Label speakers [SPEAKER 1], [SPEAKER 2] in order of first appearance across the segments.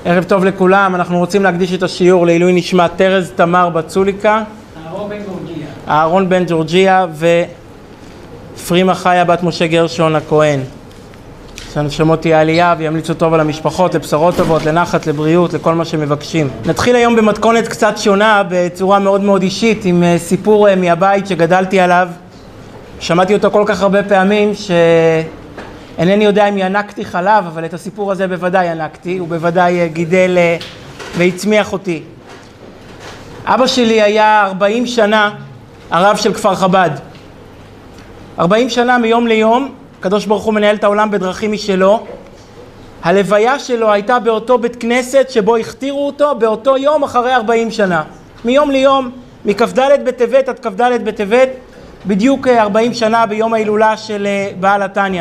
[SPEAKER 1] ערב טוב לכולם, אנחנו רוצים להקדיש את השיעור לעילוי נשמת תרז תמר בצוליקה, אהרון בן ג'ורג'יה ופרימה חיה בת משה גרשון הכהן. שהנשמות תהיה עלייה וימליצו טוב על המשפחות, לבשורות טובות, לנחת, לבריאות, לכל מה שמבקשים. נתחיל היום במתכונת קצת שונה, בצורה מאוד מאוד אישית, עם סיפור מהבית שגדלתי עליו. שמעתי אותו כל כך הרבה פעמים אינני יודע אם ינקתי חלב, אבל את הסיפור הזה בוודאי ינקתי, הוא בוודאי גידל והצמיח אותי. אבא שלי היה 40 שנה הרב של כפר חב"ד. 40 שנה מיום ליום, הקדוש ברוך הוא מנהל את העולם בדרכים משלו. הלוויה שלו הייתה באותו בית כנסת שבו הכתירו אותו באותו יום אחרי 40 שנה. מיום ליום, מכ"ד בטבת עד כ"ד בטבת, בדיוק 40 שנה ביום ההילולה של בעל התניא.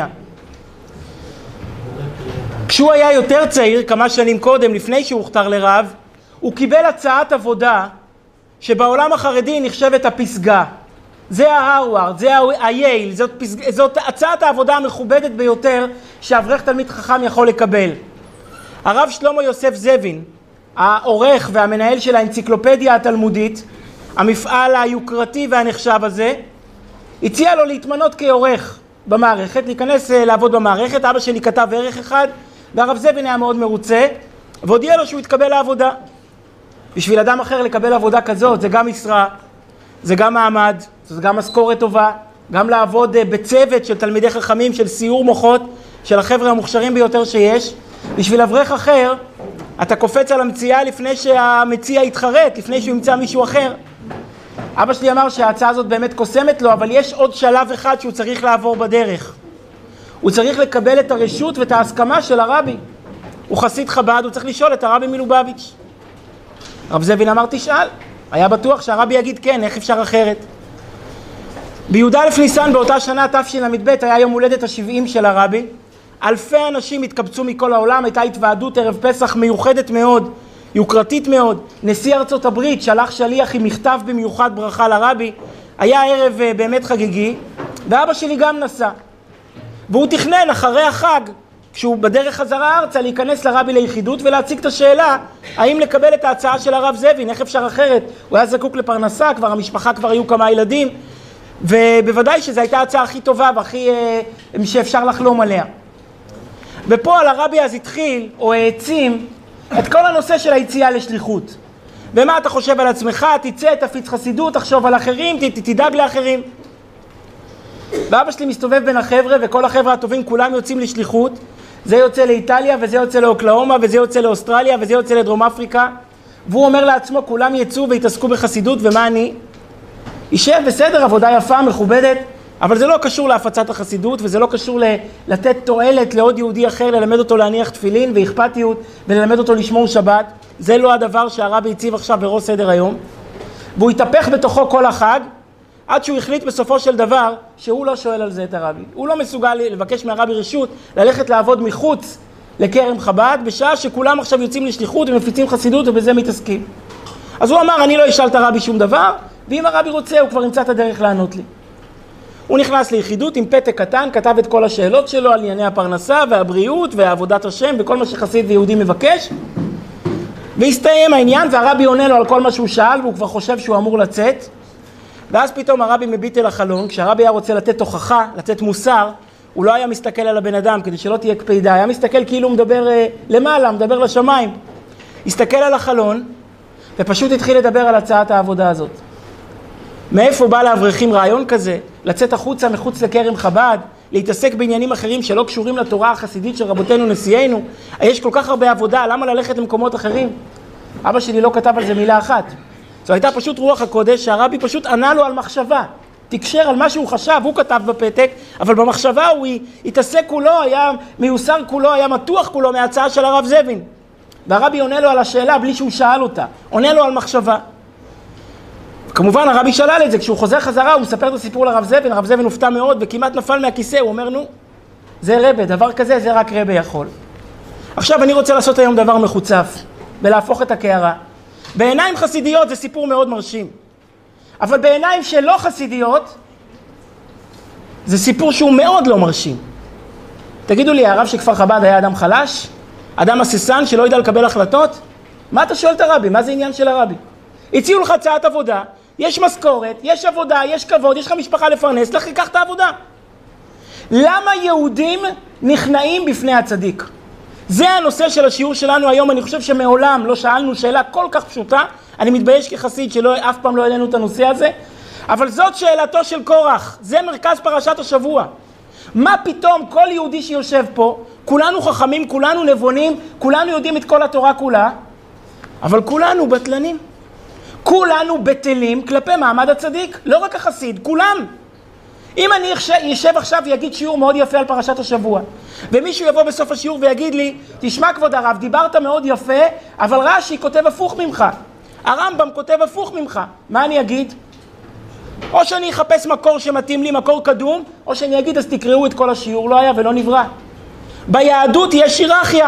[SPEAKER 1] כשהוא היה יותר צעיר, כמה שנים קודם, לפני שהוא הוכתר לרב, הוא קיבל הצעת עבודה שבעולם החרדי נחשבת הפסגה. זה ההרווארד, זה הייל, זאת הצעת העבודה המכובדת ביותר שאברך תלמיד חכם יכול לקבל. הרב שלמה יוסף זבין, העורך והמנהל של האנציקלופדיה התלמודית, המפעל היוקרתי והנחשב הזה, הציע לו להתמנות כעורך במערכת, להיכנס לעבוד במערכת. אבא שלי כתב ערך אחד, והרב זבין היה מאוד מרוצה, והודיע לו שהוא יתקבל לעבודה. בשביל אדם אחר לקבל עבודה כזאת, זה גם משרה, זה גם מעמד, זה גם משכורת טובה, גם לעבוד בצוות של תלמידי חכמים, של סיור מוחות, של החבר'ה המוכשרים ביותר שיש. בשביל אברך אחר, אתה קופץ על המציאה לפני שהמציע יתחרט, לפני שהוא ימצא מישהו אחר. אבא שלי אמר שההצעה הזאת באמת קוסמת לו, אבל יש עוד שלב אחד שהוא צריך לעבור בדרך. הוא צריך לקבל את הרשות ואת ההסכמה של הרבי. הוא חסיד חב"ד, הוא צריך לשאול את הרבי מלובביץ'. רב זבין אמר תשאל, היה בטוח שהרבי יגיד כן, איך אפשר אחרת. בי"א ניסן באותה שנה תשל"ב היה יום הולדת ה-70 של הרבי. אלפי אנשים התקבצו מכל העולם, הייתה התוועדות ערב פסח מיוחדת מאוד, יוקרתית מאוד. נשיא ארצות הברית שלח שליח עם מכתב במיוחד ברכה לרבי. היה ערב באמת חגיגי, ואבא שלי גם נסע. והוא תכנן אחרי החג, כשהוא בדרך חזרה ארצה, להיכנס לרבי ליחידות ולהציג את השאלה, האם לקבל את ההצעה של הרב זבין, איך אפשר אחרת? הוא היה זקוק לפרנסה, כבר המשפחה כבר היו כמה ילדים, ובוודאי שזו הייתה ההצעה הכי טובה והכי שאפשר לחלום עליה. בפועל הרבי אז התחיל, או העצים, את כל הנושא של היציאה לשליחות. ומה אתה חושב על עצמך? תצא, תפיץ חסידות, תחשוב על אחרים, תדאג לאחרים. ואבא שלי מסתובב בין החבר'ה, וכל החבר'ה הטובים כולם יוצאים לשליחות. זה יוצא לאיטליה, וזה יוצא לאוקלהומה, וזה יוצא לאוסטרליה, וזה יוצא לדרום אפריקה. והוא אומר לעצמו, כולם יצאו והתעסקו בחסידות, ומה אני? יישב בסדר, עבודה יפה, מכובדת, אבל זה לא קשור להפצת החסידות, וזה לא קשור לתת תועלת לעוד יהודי אחר, ללמד אותו להניח תפילין ואכפתיות, וללמד אותו לשמור שבת. זה לא הדבר שהרבי הציב עכשיו בראש סדר היום. והוא התהפך בתוכו כל החג, עד שהוא החליט בסופו של דבר שהוא לא שואל על זה את הרבי. הוא לא מסוגל לבקש מהרבי רשות ללכת לעבוד מחוץ לכרם חב"ד, בשעה שכולם עכשיו יוצאים לשליחות ומפיצים חסידות ובזה מתעסקים. אז הוא אמר, אני לא אשאל את הרבי שום דבר, ואם הרבי רוצה הוא כבר ימצא את הדרך לענות לי. הוא נכנס ליחידות עם פתק קטן, כתב את כל השאלות שלו על ענייני הפרנסה והבריאות ועבודת השם וכל מה שחסיד ויהודי מבקש, והסתיים העניין, והרבי עונה לו על כל מה שהוא שאל, והוא כבר חושב שהוא אמור לצאת. ואז פתאום הרבי מביט אל החלון. כשהרבי היה רוצה לתת תוכחה, לתת מוסר, הוא לא היה מסתכל על הבן אדם כדי שלא תהיה קפידה, היה מסתכל כאילו הוא מדבר למעלה, מדבר לשמיים. הסתכל על החלון ופשוט התחיל לדבר על הצעת העבודה הזאת. מאיפה בא לאברכים רעיון כזה? לצאת החוצה מחוץ לכרם חב"ד, להתעסק בעניינים אחרים שלא קשורים לתורה החסידית של רבותינו נשיאינו. יש כל כך הרבה עבודה, למה ללכת למקומות אחרים? אבא שלי לא כתב על זה מילה אחת. זו הייתה פשוט רוח הקודש שהרבי פשוט ענה לו על מחשבה. תקשר על מה שהוא חשב, הוא כתב בפתק, אבל במחשבה הוא התעסק כולו, היה מיוסר כולו, היה מתוח כולו מההצעה של הרב זבין. והרבי עונה לו על השאלה בלי שהוא שאל אותה. עונה לו על מחשבה. כמובן הרבי שלל את זה, כשהוא חוזר חזרה הוא מספר את הסיפור לרב זבין, הרב זבין הופתע מאוד וכמעט נפל מהכיסא, הוא אומר נו, זה רבי, דבר כזה זה רק רבי יכול. עכשיו אני רוצה לעשות היום דבר מחוצף, ולהפוך את הקערה. בעיניים חסידיות זה סיפור מאוד מרשים, אבל בעיניים שלא חסידיות זה סיפור שהוא מאוד לא מרשים. תגידו לי, הרב של כפר חב"ד היה אדם חלש? אדם הססן שלא ידע לקבל החלטות? מה אתה שואל את הרבי? מה זה עניין של הרבי? הציעו לך הצעת עבודה, יש משכורת, יש עבודה, יש כבוד, יש לך משפחה לפרנס, לך לקח את העבודה. למה יהודים נכנעים בפני הצדיק? זה הנושא של השיעור שלנו היום. אני חושב שמעולם לא שאלנו שאלה כל כך פשוטה. אני מתבייש כחסיד שלא אף פעם לא העלינו את הנושא הזה. אבל זאת שאלתו של קורח. זה מרכז פרשת השבוע. מה פתאום כל יהודי שיושב פה, כולנו חכמים, כולנו נבונים, כולנו יודעים את כל התורה כולה, אבל כולנו בטלנים. כולנו בטלים כלפי מעמד הצדיק. לא רק החסיד, כולם. אם אני ישב עכשיו ויגיד שיעור מאוד יפה על פרשת השבוע, ומישהו יבוא בסוף השיעור ויגיד לי, תשמע כבוד הרב, דיברת מאוד יפה, אבל רש"י כותב הפוך ממך, הרמב"ם כותב הפוך ממך, מה אני אגיד? או שאני אחפש מקור שמתאים לי, מקור קדום, או שאני אגיד, אז תקראו את כל השיעור, לא היה ולא נברא. ביהדות יש היררכיה.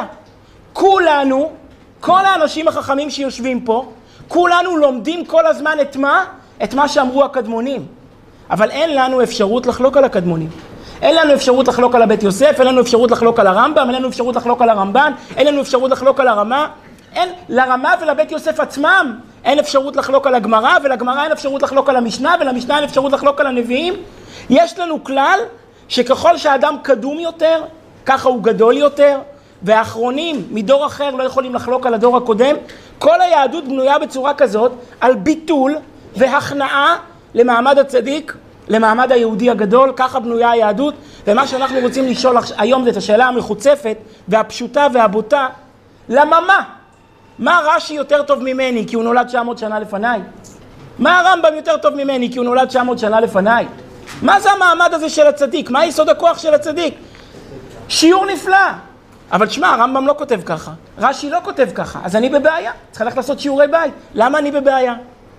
[SPEAKER 1] כולנו, כל האנשים החכמים שיושבים פה, כולנו לומדים כל הזמן את מה? את מה שאמרו הקדמונים. אבל אין לנו אפשרות לחלוק על הקדמונים. אין לנו אפשרות לחלוק על הבית יוסף, אין לנו אפשרות לחלוק על הרמב"ם, אין לנו אפשרות לחלוק על הרמב"ן, אין לנו אפשרות לחלוק על הרמה. אין, לרמה ולבית יוסף עצמם אין אפשרות לחלוק על הגמרא, ולגמרא אין אפשרות לחלוק על המשנה, ולמשנה אין אפשרות לחלוק על הנביאים. יש לנו כלל שככל שהאדם קדום יותר, ככה הוא גדול יותר, והאחרונים מדור אחר לא יכולים לחלוק על הדור הקודם. כל היהדות בנויה בצורה כזאת על ביטול והכנעה למעמד הצדיק, למעמד היהודי הגדול. ככה בנויה היהדות. ומה שאנחנו רוצים לשאול היום זה את השאלה המחוצפת והפשוטה והבוטה, למה מה רש"י יותר טוב ממני כי הוא נולד 900 שנה לפניי? מה הרמב"ם יותר טוב ממני כי הוא נולד 900 שנה לפניי? מה זה המעמד הזה של הצדיק? מה יסוד הכוח של הצדיק? שיעור נפלא. אבל תשמע, הרמב"ם לא כותב ככה, רש"י לא כותב ככה, אז אני בבעיה, צריך ללכת לעשות שיעורי בית. למה אני בבעיה?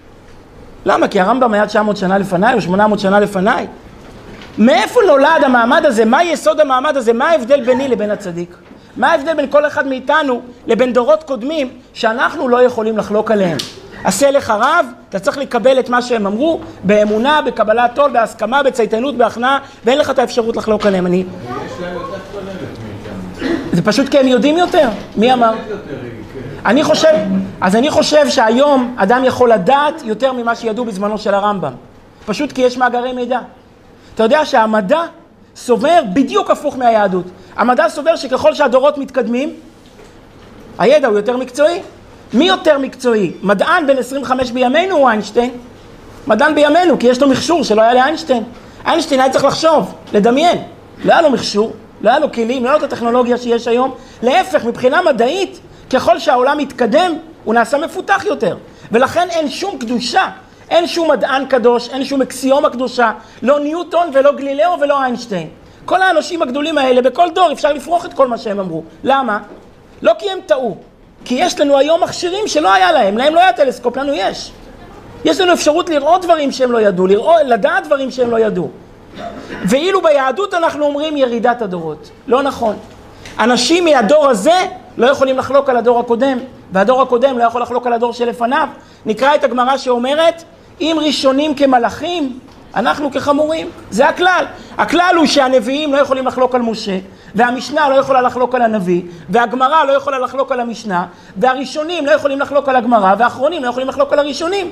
[SPEAKER 1] למה? כי הרמב"ם היה 900 שנה לפניי או 800 שנה לפניי. מאיפה נולד המעמד הזה? מה יסוד המעמד הזה? מה ההבדל ביני לבין הצדיק? מה ההבדל בין כל אחד מאיתנו לבין דורות קודמים שאנחנו לא יכולים לחלוק עליהם? עשה לך רב, אתה צריך לקבל את מה שהם אמרו באמונה, בקבלת עול, בהסכמה, בצייתנות, בהכנעה, ואין לך את האפשרות לחלוק עליהם.
[SPEAKER 2] יש להם יותר צוללת מאיתנו.
[SPEAKER 1] זה פשוט כי הם יודעים יותר. מי אמר? אני חושב שהיום אדם יכול לדעת יותר ממה שידעו בזמנו של הרמב"ם. פשוט כי יש מאגרי מידע. אתה יודע שהמדע סובר בדיוק הפוך מהיהדות. המדע סובר שככל שהדורות מתקדמים, הידע הוא יותר מקצועי. מי יותר מקצועי? מדען בן 25 בימינו או איינשטיין? מדען בימינו, כי יש לו מכשור שלא היה לאיינשטיין. איינשטיין היה צריך לחשוב, לדמיין. לא היה לו מכשור, לא היה לו כלים, לא היה לו את הטכנולוגיה שיש היום. להפך, מבחינה מדעית, ככל שהעולם מתקדם, הוא נעשה מפותח יותר. ולכן אין שום קדושה, אין שום מדען קדוש, אין שום אקסיומה קדושה, לא ניוטון ולא גלילאו ולא איינשטיין. כל האנשים הגדולים האלה, בכל דור אפשר לפרוח את כל מה שהם אמרו. למה? לא כי הם טעו. כי יש לנו היום מכשירים שלא היה להם, להם לא היה טלסקופ, לנו יש. יש לנו אפשרות לראות דברים שהם לא ידעו, לדעת דברים שהם לא ידעו. ואילו ביהדות אנחנו אומרים ירידת הדורות. לא נכון. אנשים מהדור הזה לא יכולים לחלוק על הדור הקודם, והדור הקודם לא יכול לחלוק על הדור שלפניו. נקרא את הגמרא שאומרת, אם ראשונים כמלאכים, אנחנו כחמורים. זה הכלל. הכלל הוא שהנביאים לא יכולים לחלוק על משה, והמשנה לא יכולה לחלוק על הנביא, והגמרא לא יכולה לחלוק על המשנה, והראשונים לא יכולים לחלוק על הגמרא, והאחרונים לא יכולים לחלוק על הראשונים.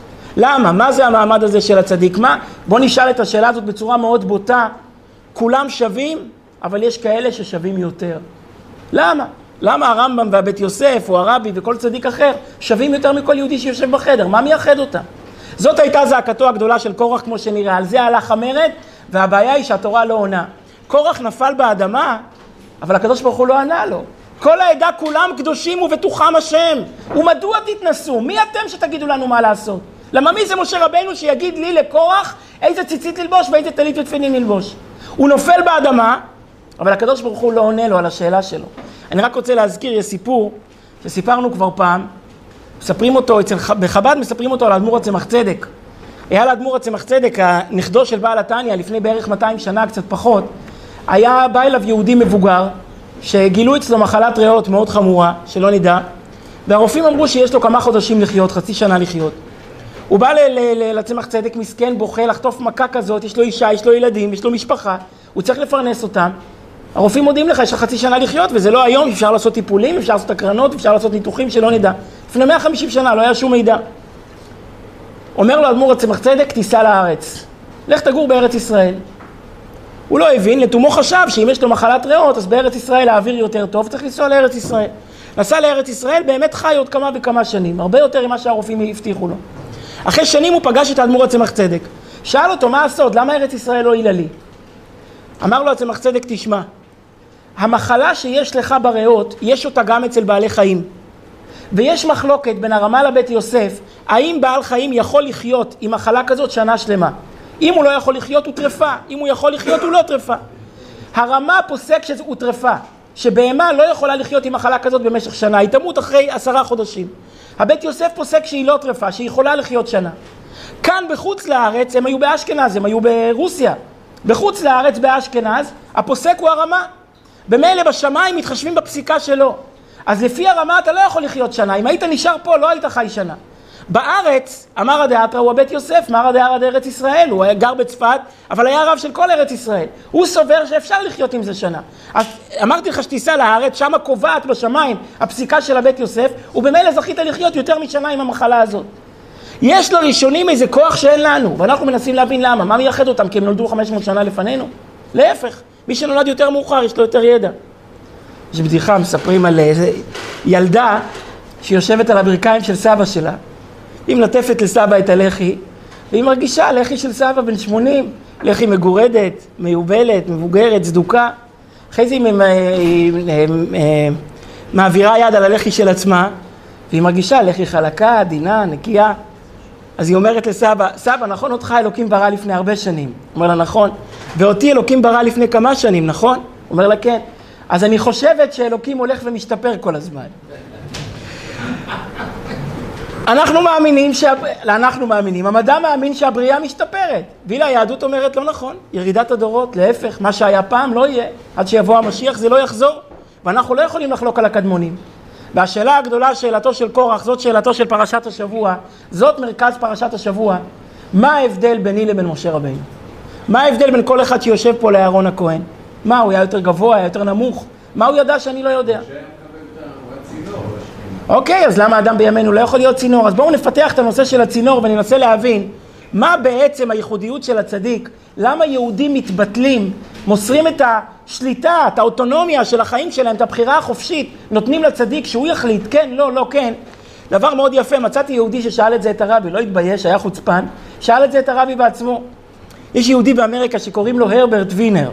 [SPEAKER 1] למה? מה זה המעמד הזה של הצדיק? מה? בוא נשאל את השאלה הזאת בצורה מאוד בוטה. כולם שווים, אבל יש כאלה ששווים יותר. למה? למה הרמב"ם והבית יוסף או הרבי וכל צדיק אחר שווים יותר מכל יהודי שיושב בחדר? מה מייחד אותם? זאת הייתה זעקתו הגדולה של קורח כמו שנראה. על זה הלך המרד, והבעיה היא שהתורה לא עונה. קורח נפל באדמה, אבל הקדוש ברוך הוא לא ענה לו. כל העדה כולם קדושים ובטוחם השם. ומדוע תתנסו? מי אתם שתגידו לנו מה לעשות? למה מי זה משה רבינו שיגיד לי לקורח איזה ציצית ללבוש ואיזה טלית ותפילין ללבוש? הוא נופל באדמה, אבל הקדוש ברוך הוא לא עונה לו על השאלה שלו. אני רק רוצה להזכיר, יש סיפור שסיפרנו כבר פעם, מספרים אותו, בחב"ד מספרים אותו על האדמו"ר הצמח צדק. היה לאדמו"ר הצמח צדק, הנכדו של בעל התניא, לפני בערך 200 שנה, קצת פחות, היה בא אליו יהודי מבוגר, שגילו אצלו מחלת ריאות מאוד חמורה, שלא נדע, והרופאים אמרו שיש לו כמה חודשים לחיות, חצי שנה לחיות. הוא בא לצמח צדק מסכן, בוכה, לחטוף מכה כזאת, יש לו אישה, יש לו ילדים, יש לו משפחה, הוא צריך לפרנס אותם. הרופאים מודיעים לך, יש לך חצי שנה לחיות, וזה לא היום, אפשר לעשות טיפולים, אפשר לעשות הקרנות, אפשר לעשות ניתוחים שלא נדע. לפני 150 שנה לא היה שום מידע. אומר לו האדמו"ר צמח צדק, תיסע לארץ. לך תגור בארץ ישראל. הוא לא הבין, לתומו חשב שאם יש לו מחלת ריאות, אז בארץ ישראל האוויר יותר טוב, צריך לנסוע לארץ ישראל. נסע לארץ ישראל, באמת חי עוד כמה וכמה שנים, הרבה יותר ממה שהרופאים הבטיחו לו. אחרי שנים הוא פגש את האדמו"ר צמח צדק. שאל אותו, מה הסוד? למה ארץ ישראל לא היללי? אמר לו צמח צדק, תשמע, המחלה שיש לך בריאות, יש אותה גם אצל בעלי חיים. ויש מחלוקת בין הרמ"א לבית יוסף, האם בעל חיים יכול לחיות עם מחלה כזאת שנה שלמה. אם הוא לא יכול לחיות הוא טרפה, אם הוא יכול לחיות הוא לא טרפה. הרמ"א פוסק שהוא טרפה, שבהמה לא יכולה לחיות עם מחלה כזאת במשך שנה, היא תמות אחרי 10 חודשים. הבית יוסף פוסק שהיא לא טרפה, שהיא יכולה לחיות שנה. כאן בחוץ לארץ, הם היו באשכנז, הם היו ברוסיה. בחוץ לארץ באשכנז, הפוסק הוא הרמ"א. במילא בשמיים מתחשבים בפסיקה שלו. אז לפי הרמ"א אתה לא יכול לחיות שנה, אם היית נשאר פה לא היית חי שנה. בארץ, אמר הדאתרא הוא הבית יוסף, אמר הדאתרא ארץ ישראל, הוא היה גר בצפת, אבל היה רב של כל ארץ ישראל. הוא סובר שאפשר לחיות עם זה שנה. אז אמרתי לך שתיסע לארץ, שמה קובעת בשמיים הפסיקה של הבית יוסף, ובמילא זכית לחיות יותר משנה עם המחלה הזאת. יש לראשונים איזה כוח שאין לנו, ואנחנו מנסים להבין למה. מה מייחד אותם? כי הם נולדו 500 שנה לפנינו? להפך, מי שנולד יותר מאוחר יש לו יותר ידע. יש בדיחה, מספרים על איזה ילדה שיושבת על הברכיים של סבא שלה, היא מלטפת לסבא את הלחי, והיא מרגישה לחי של סבא בן 80, לחי מגורדת, מיובלת, מבוגרת, צדוקה. אחרי זה היא מעבירה יד על הלחי של עצמה, והיא מרגישה לחי חלקה, עדינה, נקייה. אז היא אומרת לסבא, סבא, נכון אותך אלוקים ברא לפני הרבה שנים? אומר לה, נכון. ואותי אלוקים ברא לפני כמה שנים, נכון? אומר לה, כן. אז אני חושבת שאלוקים הולך ומשתפר כל הזמן. אנחנו מאמינים, המדע מאמין שהבריאה משתפרת. ואילו היהדות אומרת לא נכון, ירידת הדורות, להפך, מה שהיה פעם לא יהיה. עד שיבוא המשיח זה לא יחזור. ואנחנו לא יכולים לחלוק על הקדמונים. והשאלה הגדולה, שאלתו של קורח, זאת שאלתו של פרשת השבוע, זאת מרכז פרשת השבוע. מה ההבדל ביני לבין משה רבינו? מה ההבדל בין כל אחד שיושב פה לאהרון הכהן? מה, הוא היה יותר גבוה, היה יותר נמוך? מה הוא ידע שאני לא יודע? אוקיי, אז למה האדם בימינו לא יכול להיות צינור? אז בואו נפתח את הנושא של הצינור וננסה להבין מה בעצם הייחודיות של הצדיק. למה יהודים מתבטלים, מוסרים את השליטה, את האוטונומיה של החיים שלהם, את הבחירה החופשית, נותנים לצדיק שהוא יחליט, כן, לא, לא, כן. דבר מאוד יפה, מצאתי יהודי ששאל את זה את הרבי, לא התבייש, היה חוצפן, שאל את זה את הרבי בעצמו. יש יהודי באמריקה שקוראים לו הרברט וינר.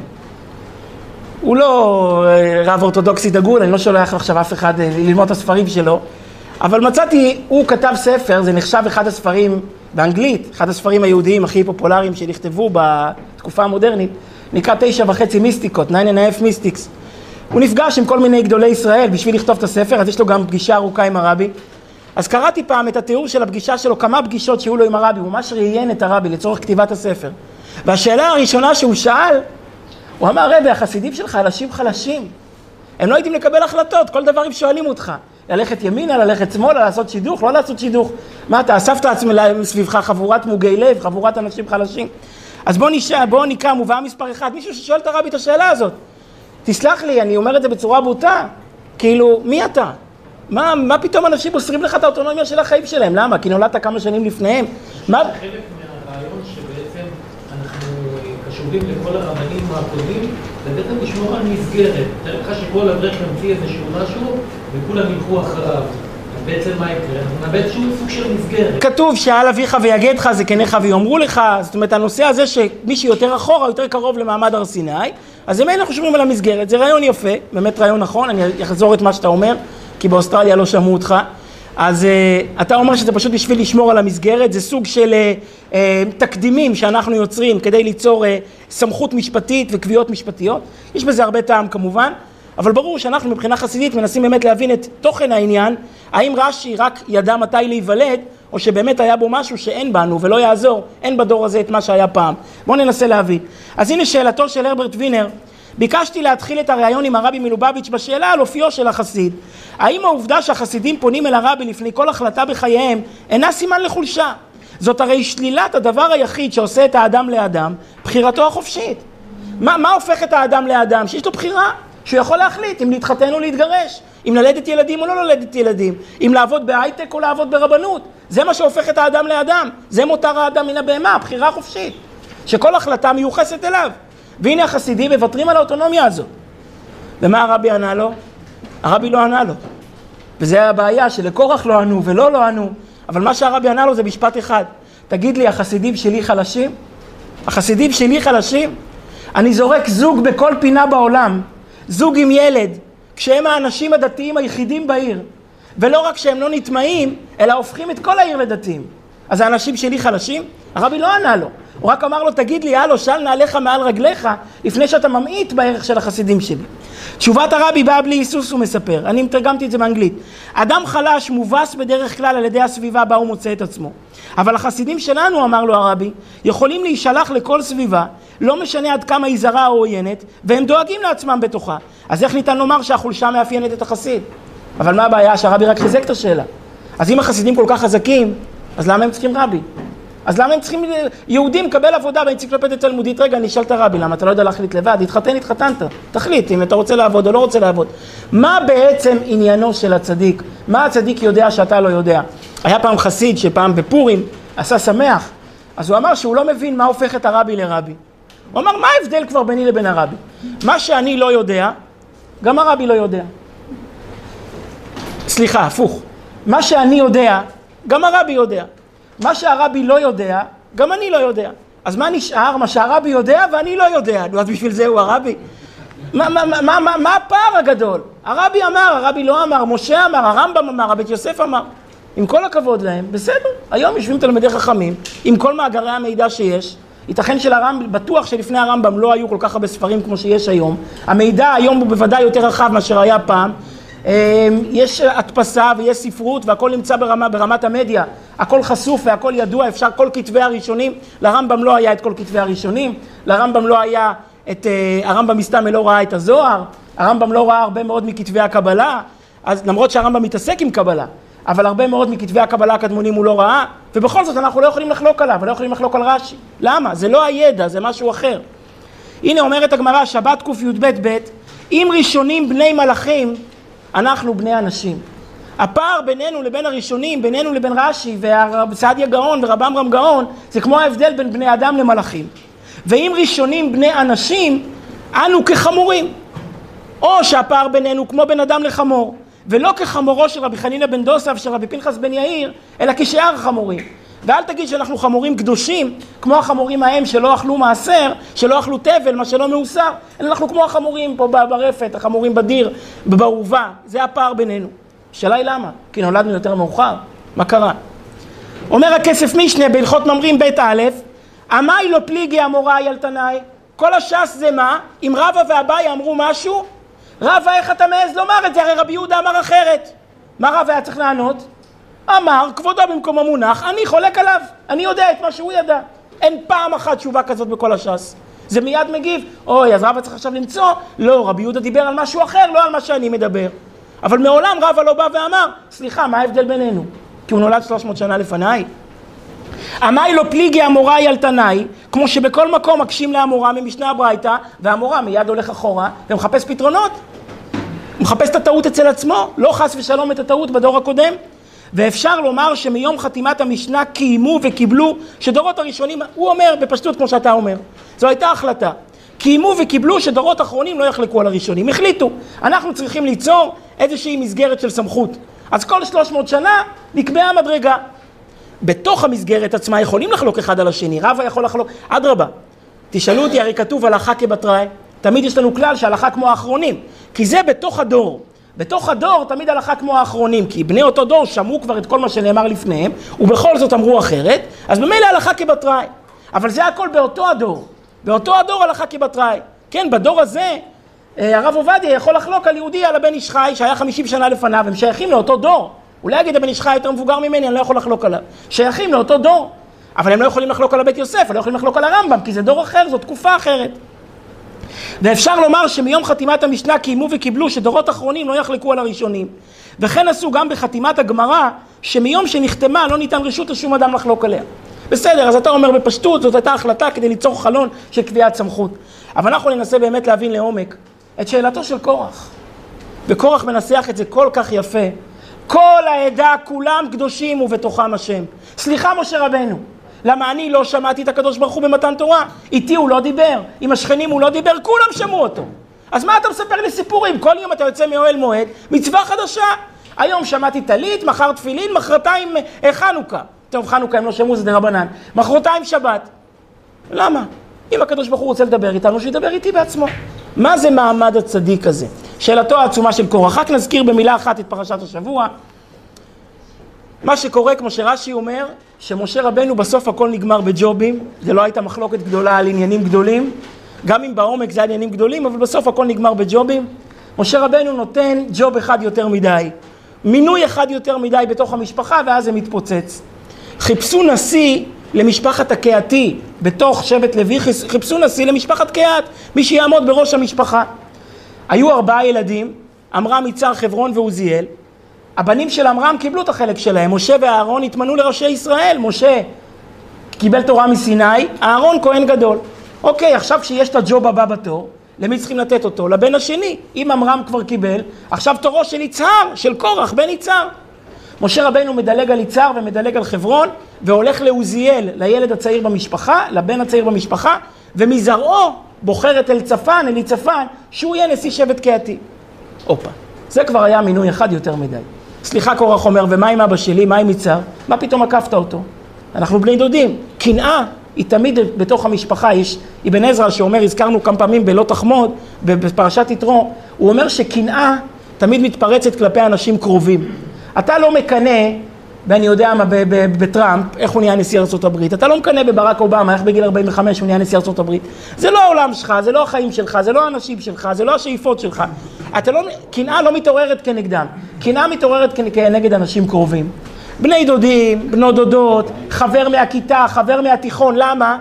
[SPEAKER 1] הוא לא רב אורתודוקסי דגול, אני לא שולח עכשיו אף אחד ללמוד את הספרים שלו, אבל מצאתי, הוא כתב ספר, זה נחשב אחד הספרים באנגלית, אחד הספרים היהודיים הכי פופולריים שנכתבו בתקופה המודרנית, נקרא 9.5 מיסטיקות, 9.5 מיסטיקס. הוא נפגש עם כל מיני גדולי ישראל בשביל לכתוב את הספר, אז יש לו גם פגישה ארוכה עם הרבי. אז קראתי פעם את התיאור של הפגישה שלו, כמה פגישות שהיו לו עם הרבי, הוא ממש ראיין את הרבי לצורך כתיבת הספר. והשאלה הראשונה שהוא שאל, הוא אמר, רבי, החסידים שלך אנשים חלשים. הם לא יודעים לקבל החלטות, כל דבר הם שואלים אותך. ללכת ימינה, ללכת שמאלה, לעשות שידוך, לא לעשות שידוך. מה, אתה אספת סביבך חבורת מוגי לב, חבורת אנשים חלשים? אז בוא נקרא מובאה מספר 1, מישהו ששואל את הרבי את השאלה הזאת. תסלח לי, אני אומר את זה בצורה בוטה. כאילו, מי אתה? מה פתאום אנשים מוסרים לך את האוטונומיה של החיים שלהם? למה? כי נולדת כמה שנים לפניהם. מה?
[SPEAKER 3] חלק מהרעיון שבעצם אנחנו קשובים לכל הרבנים הקודמים, ובעצם לשמור על מסגרת. תאר לך שכל אברך ימציא איזשהו משהו, וכולם ילכו אחריו. בעצם מה יקרה? אנחנו נאבד שום סוג של מסגרת.
[SPEAKER 1] כתוב שאל אביך ויגדך זקניך ויאמרו לך, זאת אומרת הנושא הזה שמי שיותר אחורה, יותר קרוב למעמד הר סיני, אז אם אנחנו שומרים על המסגרת, זה רעיון יפה, באמת רעיון נכון, אני אחזור את מה שאתה אומר, כי באוסטרליה לא שמעו אותך, אז אתה אומר שזה פשוט בשביל לשמור על המסגרת, זה סוג של תקדימים שאנחנו יוצרים כדי ליצור סמכות משפטית וקביעות משפטיות, יש בזה הרבה טעם כמובן, אבל ברור שאנחנו מבחינה חסידית מנסים באמת להבין את תוכן העניין, האם רש"י רק ידע מתי להיוולד, או שבאמת היה בו משהו שאין בנו ולא יעזור, אין בדור הזה את מה שהיה פעם. בואו ננסה להבין. אז הנה שאלתו של הרברט וינר, ביקשתי להתחיל את הראיון עם הרבי מלובביץ' בשאלה על אופיו של החסיד. האם העובדה שהחסידים פונים אל הרבי לפני כל החלטה בחייהם אינה סימן לחולשה? זאת הרי שלילת הדבר היחיד שעושה את האדם לאדם, בחירתו החופשית. מה הופך את האדם לאדם? שיש לו בחירה, שהוא יכול להחליט אם להתחתן או להתגרש, אם ללדת ילדים או לא ללדת ילדים, אם לעבוד בהייטק או לעבוד ברבנות. זה מה שהופך את האדם לאדם. זה מותר האדם מן הבהמה, הבחירה חופשית, שכל החלטה מיוחסת אליו. והנה החסידים מוותרים על האוטונומיה הזאת. ומה הרבי ענה לו? הרבי לא ענה לו. וזה הבעיה שלקורח לא ענו ולא לא ענו. אבל מה שהרבי ענה לו זה משפט אחד. תגיד לי, החסידים שלי חלשים? החסידים שלי חלשים? אני זורק זוג בכל פינה בעולם, זוג עם ילד, כשהם האנשים הדתיים היחידים בעיר. ולא רק שהם לא נטמעים, אלא הופכים את כל העיר לדתיים. אז האנשים שלי חלשים? הרבי לא ענה לו. הוא רק אמר לו, תגיד לי, הלו, של נעליך מעל רגליך, לפני שאתה ממעיט בערך של החסידים שלי. תשובת הרבי באה בלי היסוס, הוא מספר. אני מתרגמתי את זה באנגלית. אדם חלש מובס בדרך כלל על ידי הסביבה בה הוא מוצא את עצמו. אבל החסידים שלנו, אמר לו הרבי, יכולים להישלח לכל סביבה, לא משנה עד כמה היא זרה או עוינת, והם דואגים לעצמם בתוכה. אז איך ניתן לומר שהחולשה מאפיינת את החסיד? אבל מה הבעיה? שהרבי רק חיזק את השאלה. אז אם החסידים כל כך חזקים, אז למה הם צריכים רבי? אז למה הם צריכים יהודים לקבל עבודה באנציקלופדיה תלמודית? רגע, אני אשאל את הרבי, למה אתה לא יודע להחליט לבד? התחתנת, תחליט אם אתה רוצה לעבוד או לא רוצה לעבוד. מה בעצם עניינו של הצדיק? מה הצדיק יודע שאתה לא יודע? היה פעם חסיד שפעם בפורים עשה שמח, אז הוא אמר שהוא לא מבין מה הופך את הרבי לרבי. הוא אמר, מה ההבדל כבר ביני לבין הרבי? מה שאני לא יודע, גם הרבי לא יודע. סליחה, הפוך. מה שאני יודע, גם הרבי יודע. מה שהרבי לא יודע, גם אני לא יודע. אז מה נשאר? מה שהרבי יודע ואני לא יודע. אז בשביל זה הוא הרבי. מה הפער הגדול? הרבי אמר, הרבי לא אמר, משה אמר, הרמב"ם אמר, הבית יוסף אמר. עם כל הכבוד להם, בסדר. היום יושבים תלמידי חכמים, עם כל מאגרי המידע שיש. ייתכן בטוח שלפני הרמב"ם לא היו כל כך הרבה ספרים כמו שיש היום. המידע היום הוא בוודאי יותר רחב מאשר היה פעם. יש הדפסה ויש ספרות והכל נמצא ברמת המדיה, הכל חשוף והכל ידוע, אפשר כל כתבי הראשונים. לרמב"ם לא היה את כל כתבי הראשונים, לרמב"ם לא היה את, הרמב"ם מסתם לא ראה את הזוהר, הרמב"ם לא ראה הרבה מאוד מכתבי הקבלה, אז למרות שהרמב"ם מתעסק עם קבלה, אבל הרבה מאוד מכתבי הקבלה הקדמונים הוא לא ראה, ובכל זאת אנחנו לא יכולים לחלוק עליו, ולא יכולים לחלוק על רש"י. למה? זה לא הידע, זה משהו אחר. הנה אומרת הגמרא, שבת ק"י"ב, אם ראשונים בני מלאכים, אנחנו בני אנשים. הפער בינינו לבין הראשונים, בינינו לבין רש"י וסעדיה גאון ורבם גאון, זה כמו ההבדל בין בני אדם למלאכים. ואם ראשונים בני אנשים, אנו כחמורים. או שהפער בינינו כמו בין אדם לחמור, ולא כחמורו של רבי חנינא בן דוסא של רבי פנחס בן יאיר, אלא כשאר החמורים. ואל תגיד שאנחנו חמורים קדושים, כמו החמורים ההם שלא אכלו מעשר, שלא אכלו תבל, מה שלא מאוסר, אלא אנחנו כמו החמורים פה ברפת, החמורים בדיר, בעורבה. זה הפער בינינו. השאלה היא למה? כי נולדנו יותר מאוחר. מה קרה? אומר הכסף משנה בהלכות ממרים בית א', עמאי לא פליגי אמוראי על תנאי. כל הש"ס זה מה? אם רבא ואביי אמרו משהו, רבא איך אתה מעז לומר את זה? הרי רבי יהודה אמר אחרת. מה רבא היה צריך לענות? אמר, כבודו במקום המונח, אני חולק עליו, אני יודע את מה שהוא ידע. אין פעם אחת תשובה כזאת בכל הש"ס. זה מיד מגיב, אוי, אז רבא צריך עכשיו למצוא, לא, רבי יהודה דיבר על משהו אחר, לא על מה שאני מדבר. אבל מעולם רבא לא בא ואמר, סליחה, מה ההבדל בינינו? כי הוא נולד 300 שנה לפניי. עמאי לא פליגי אמוראי על תנאי, כמו שבכל מקום מקשים לאמורה ממשנה הברייתא, והאמורה מיד הולך אחורה ומחפש פתרונות. הוא מחפש את הטעות אצל עצמו, לא חס ושלום את הטעות בדור הקודם. ואפשר לומר שמיום חתימת המשנה קיימו וקיבלו, שדורות הראשונים, הוא אומר בפשטות כמו שאתה אומר, זו הייתה החלטה. קיימו וקיבלו שדורות אחרונים לא יחלקו על הראשונים. החליטו, אנחנו צריכים ליצור איזושהי מסגרת של סמכות. אז כל 300 שנה נקבעה מדרגה. בתוך המסגרת עצמה יכולים לחלוק אחד על השני, רבא יכול לחלוק, אדרבה. תשאלו אותי, הרי כתוב הלכה כבתראי, תמיד יש לנו כלל שהלכה כמו האחרונים, כי זה בתוך הדור. בתוך הדור תמיד הלכה כמו האחרונים, כי בני אותו דור שמעו כבר את כל מה שנאמר לפניהם, ובכל זאת אמרו אחרת, אז במילא הלכה כבתראי. אבל זה הכל באותו הדור. באותו הדור הלכה כבתראי. כן, בדור הזה, הרב עובדיה יכול לחלוק על יהודי, על הבן איש חי, שהיה 50 שנה לפניו, הם שייכים לאותו דור. אולי יגיד הבן איש חי יותר מבוגר ממני, אני לא יכול לחלוק עליו. שייכים לאותו דור. אבל הם לא יכולים לחלוק על הבית יוסף, לא יכולים לחלוק על הרמב"ם, כי זה דור אחר, זו תקופה אחרת. ואפשר לומר שמיום חתימת המשנה קיימו וקיבלו שדורות אחרונים לא יחלקו על הראשונים. וכן עשו גם בחתימת הגמרא, שמיום שנחתמה לא ניתן רשות לשום אדם לחלוק עליה. בסדר, אז אתה אומר בפשטות, זאת הייתה החלטה כדי ליצור חלון של קביעת סמכות. אבל אנחנו ננסה באמת להבין לעומק את שאלתו של קורח. וקורח מנסח את זה כל כך יפה. כל העדה, כולם קדושים ובתוכם השם. סליחה משה רבנו, למה אני לא שמעתי את הקדוש ברוך הוא במתן תורה? איתי הוא לא דיבר, עם השכנים הוא לא דיבר, כולם שמעו אותו. אז מה אתה מספר לי סיפורים? כל יום אתה יוצא מאוהל מועד, מצווה חדשה. היום שמעתי טלית, מחר תפילין, מחרתיים חנוכה. טוב, חנוכה הם לא שמעו, זה דרבנן. מחרתיים שבת. למה? אם הקדוש ברוך הוא רוצה לדבר איתנו, שידבר איתי בעצמו. מה זה מעמד הצדיק הזה? שאלתו העצומה של קורח. רק נזכיר במילה אחת את פרשת השבוע. מה שקורה, כמו שרש"י אומר, שמשה רבנו בסוף הכל נגמר בג'ובים. זה לא הייתה מחלוקת גדולה על עניינים גדולים. גם אם בעומק זה עניינים גדולים, אבל בסוף הכל נגמר בג'ובים. משה רבנו נותן ג'וב אחד יותר מדי. מינוי אחד יותר מדי בתוך המשפחה, ואז זה מתפוצץ. חיפשו נשיא למשפחת הקהתי, בתוך שבט לוי, חיפשו נשיא למשפחת קהת, מי שיעמוד בראש המשפחה. היו 4 ילדים, עמרם, יצהר, חברון ועוזיאל. הבנים של עמרם קיבלו את החלק שלהם, משה ואהרון התמנו לראשי ישראל. משה קיבל תורה מסיני, אהרון כהן גדול. אוקיי, עכשיו כשיש את הג'וב הבא בתור, למי צריכים לתת אותו? לבן השני. אם עמרם כבר קיבל, עכשיו תורו של יצהר, של קורח, בן יצהר. משה רבנו מדלג על יצהר ומדלג על חברון, והולך לעוזיאל, לילד הצעיר במשפחה, לבן הצעיר במשפחה, ומזרעו בוחר את אליצפן, שהוא יהיה נשיא שבט קהתי. אופה, זה כבר היה מינוי אחד יותר מדי. סליחה, קורח אומר, ומה עם אבא שלי, מה עם יצהר? מה פתאום עקפת אותו? אנחנו בני דודים. קנאה היא תמיד בתוך המשפחה. יש אבן עזרא שאומר, הזכרנו כמה פעמים בלא תחמוד, בפרשת יתרו, הוא אומר שקנאה תמיד מתפרצת כלפי אנשים קרובים. אתה לא מקנה, ואני יודע מה, בטראמפ, איך הוא נהיה נשיא ארצות הברית. אתה לא מקנה בברק אובמה, איך בגיל 45 הוא נהיה נשיא ארצות הברית. זה לא העולם שלך, זה לא החיים שלך, זה לא האנשים שלך, זה לא השאיפות שלך. קנאה לא מתעוררת כנגדם. קנאה מתעוררת כנגד אנשים קרובים. בני דודים, בנות דודות, חבר מהכיתה, חבר מהתיכון. למה?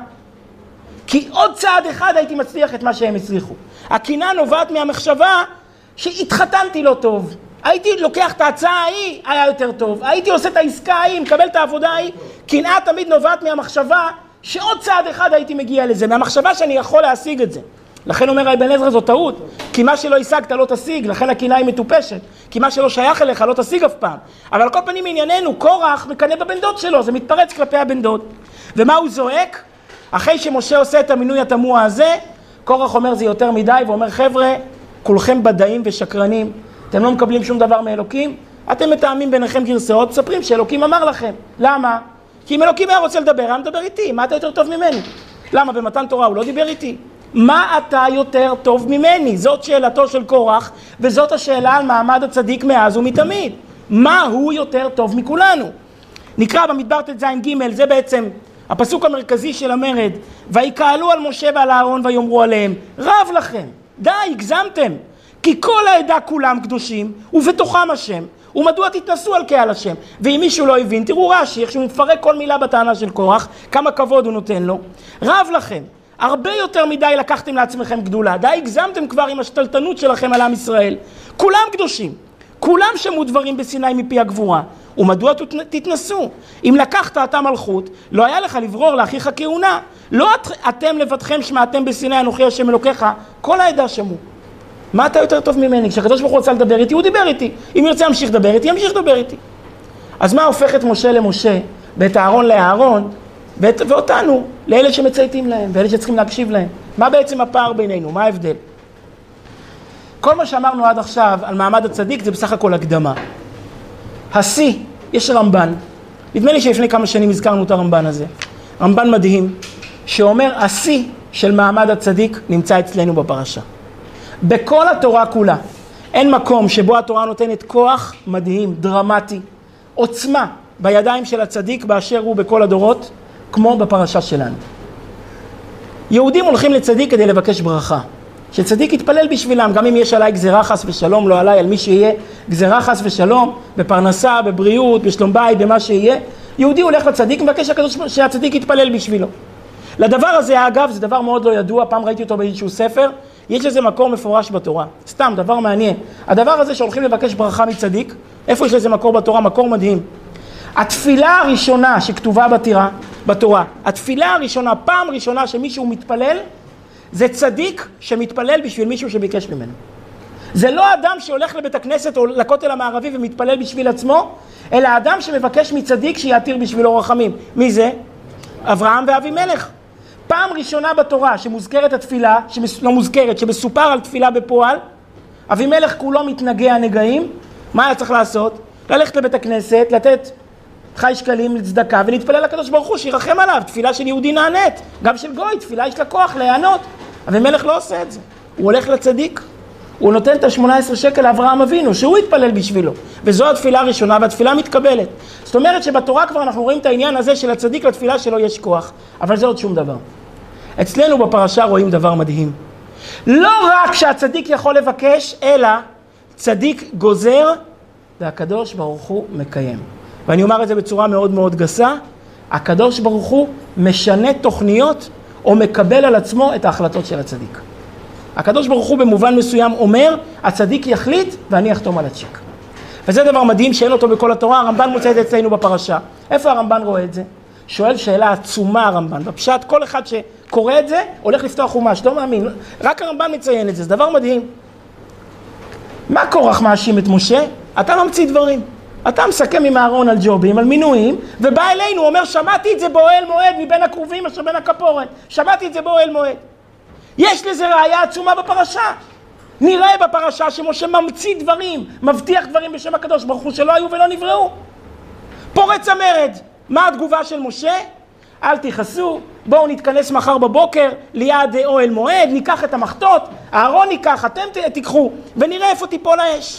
[SPEAKER 1] כי עוד צעד אחד הייתי מצליח את מה שהם הצליחו. הקנאה נובעת מהמחשבה שהתחתנתי לא טוב. הייתי לוקח את ההצעה ההיא, היה יותר טוב. הייתי עושה את העסקה ההיא, מקבל את העבודה ההיא. קנאה תמיד נובעת מהמחשבה שעוד צעד אחד הייתי מגיע לזה, מהמחשבה שאני יכול להשיג את זה. לכן אומר אבן עזרא זו טעות, כי מה שלא השגת לא תשיג, לכן הקנאה היא מטופשת. כי מה שלא שייך אליך לא תשיג אף פעם. אבל על כל פנים ענייננו, קורח מקנא בבן דוד שלו, זה מתפרץ כלפי הבן דוד. ומה הוא זועק? אחרי שמשה עושה את המינוי התמוה הזה, קורח אומר זה יותר מדי, ואומר חבר'ה, כולכם בדאים ושקרנים, אתם לא מקבלים שום דבר מאלוקים, אתם מתאמים ביניכם גרסאות, מספרים שאלוקים אמר לכם. למה? כי אם אלוקים היה רוצה לדבר, היה מדבר איתי, מה אתה יותר טוב ממני? למה? במתן תורה הוא לא דיבר איתי? מה אתה יותר טוב ממני? זאת שאלתו של קורח, וזאת השאלה על מעמד הצדיק מאז ומתמיד. מה הוא יותר טוב מכולנו? נקרא במדבר ט"ז ג', זה בעצם הפסוק המרכזי של המרד. ויקהלו על משה ועל אהרון ויאמרו עליהם, רב לכם, די, הגזמתם. כי כל העדה כולם קדושים, ובתוכם השם, ומדוע תתנסו על קהל השם? ואם מישהו לא הבין, תראו רש"י, איך שהוא מפרק כל מילה בטענה של קורח, כמה כבוד הוא נותן לו. רב לכם, הרבה יותר מדי לקחתם לעצמכם גדולה, די הגזמתם כבר עם השתלטנות שלכם על עם ישראל. כולם קדושים, כולם שמעו דברים בסיני מפי הגבורה, ומדוע תתנסו? אם לקחת אתה מלכות, לא היה לך לברור לאחיך כהונה. לא אתם לבדכם שמעתם בסיני אנוכי השם אלוקיך, כל העדה שמעו. מה אתה יותר טוב ממני? כשהקדוש ברוך הוא רוצה לדבר איתי, הוא דיבר איתי. אם ירצה להמשיך לדבר איתי, ימשיך לדבר איתי. אז מה הופך את משה למשה, ואת אהרון לאהרון, ואותנו לאלה שמצייתים להם, ואלה שצריכים להקשיב להם? מה בעצם הפער בינינו? מה ההבדל? כל מה שאמרנו עד עכשיו על מעמד הצדיק זה בסך הכל הקדמה. השיא, יש רמב"ן. נדמה לי שלפני כמה שנים הזכרנו את הרמב"ן הזה. רמב"ן מדהים, שאומר השיא של מעמד הצדיק נמצא אצלנו בפרשה. בכל התורה כולה, אין מקום שבו התורה נותנת כוח מדהים, דרמטי, עוצמה בידיים של הצדיק באשר הוא בכל הדורות, כמו בפרשה שלנו. יהודים הולכים לצדיק כדי לבקש ברכה, שצדיק יתפלל בשבילם, גם אם יש עליי גזירה חס ושלום, לא עליי, על מי שיהיה גזירה חס ושלום, בפרנסה, בבריאות, בשלום בית, במה שיהיה, יהודי הולך לצדיק ומבקש שהצדיק יתפלל בשבילו. לדבר הזה, אגב, זה דבר מאוד לא ידוע, פעם ראיתי אותו באיזשהו ספר, יש לזה מקור מפורש בתורה, סתם, דבר מעניין. הדבר הזה שהולכים לבקש ברכה מצדיק, איפה יש לזה מקור בתורה? מקור מדהים. התפילה הראשונה שכתובה בתורה, בתורה. התפילה הראשונה, פעם ראשונה שמישהו מתפלל, זה צדיק שמתפלל בשביל מישהו שביקש ממנו. זה לא אדם שהולך לבית הכנסת או לכותל המערבי ומתפלל בשביל עצמו, אלא אדם שמבקש מצדיק שיעתיר בשבילו רחמים. מי זה? אברהם ואבימלך. פעם ראשונה בתורה שמוזכרת התפילה, לא מוזכרת, שמסופר על תפילה בפועל, אבימלך כולו מתנגע נגעים. מה היה צריך לעשות? ללכת לבית הכנסת, לתת חי שקלים לצדקה ולהתפלל לקדוש ברוך הוא שירחם עליו. תפילה של יהודי נענית, גם של גוי, תפילה יש לה כוח להיענות. אבימלך לא עושה את זה, הוא הולך לצדיק, הוא נותן את ה-18 שקל לאברהם אבינו, שהוא יתפלל בשבילו, וזו התפילה הראשונה והתפילה מתקבלת. זאת אומרת שבתורה כבר אנחנו רואים את העניין הזה של הצדיק לתפילה שלו יש כוח, אבל זה עוד שום דבר. אצלנו בפרשה רואים דבר מדהים. לא רק שהצדיק יכול לבקש, אלא צדיק גוזר והקדוש ברוך הוא מקיים. ואני אומר את זה בצורה מאוד מאוד גסה, הקדוש ברוך הוא משנה תוכניות או מקבל על עצמו את ההחלטות של הצדיק. הקדוש ברוך הוא במובן מסוים אומר, הצדיק יחליט ואני אחתום על הצ'ק. וזה דבר מדהים שאין אותו בכל התורה, הרמב"ן מוצא את זה אצלנו בפרשה. איפה הרמב"ן רואה את זה? שואל שאלה עצומה הרמב"ן. בפשט כל אחד שקורא את זה הולך לפתוח חומש, לא מאמין. רק הרמב"ן מציין את זה, זה דבר מדהים. מה קורח מאשים את משה? אתה ממציא דברים. אתה מסכם עם אהרון על ג'ובים, על מינויים, ובא אלינו, הוא אומר, שמעתי את זה באוהל מועד מבין הקרובים אשר בין הכפורת. שמעתי את זה באוהל מועד. יש לזה ראיה עצומה בפרשה. נראה בפרשה שמשה ממציא דברים, מבטיח דברים בשם הקדוש ברוך הוא שלא היו ולא נבראו. פורץ המרד. מה התגובה של משה? אל תיחסו, בואו נתכנס מחר בבוקר ליד אוהל מועד, ניקח את המחתות, אהרון ייקח, אתם תיקחו, ונראה איפה תיפול האש.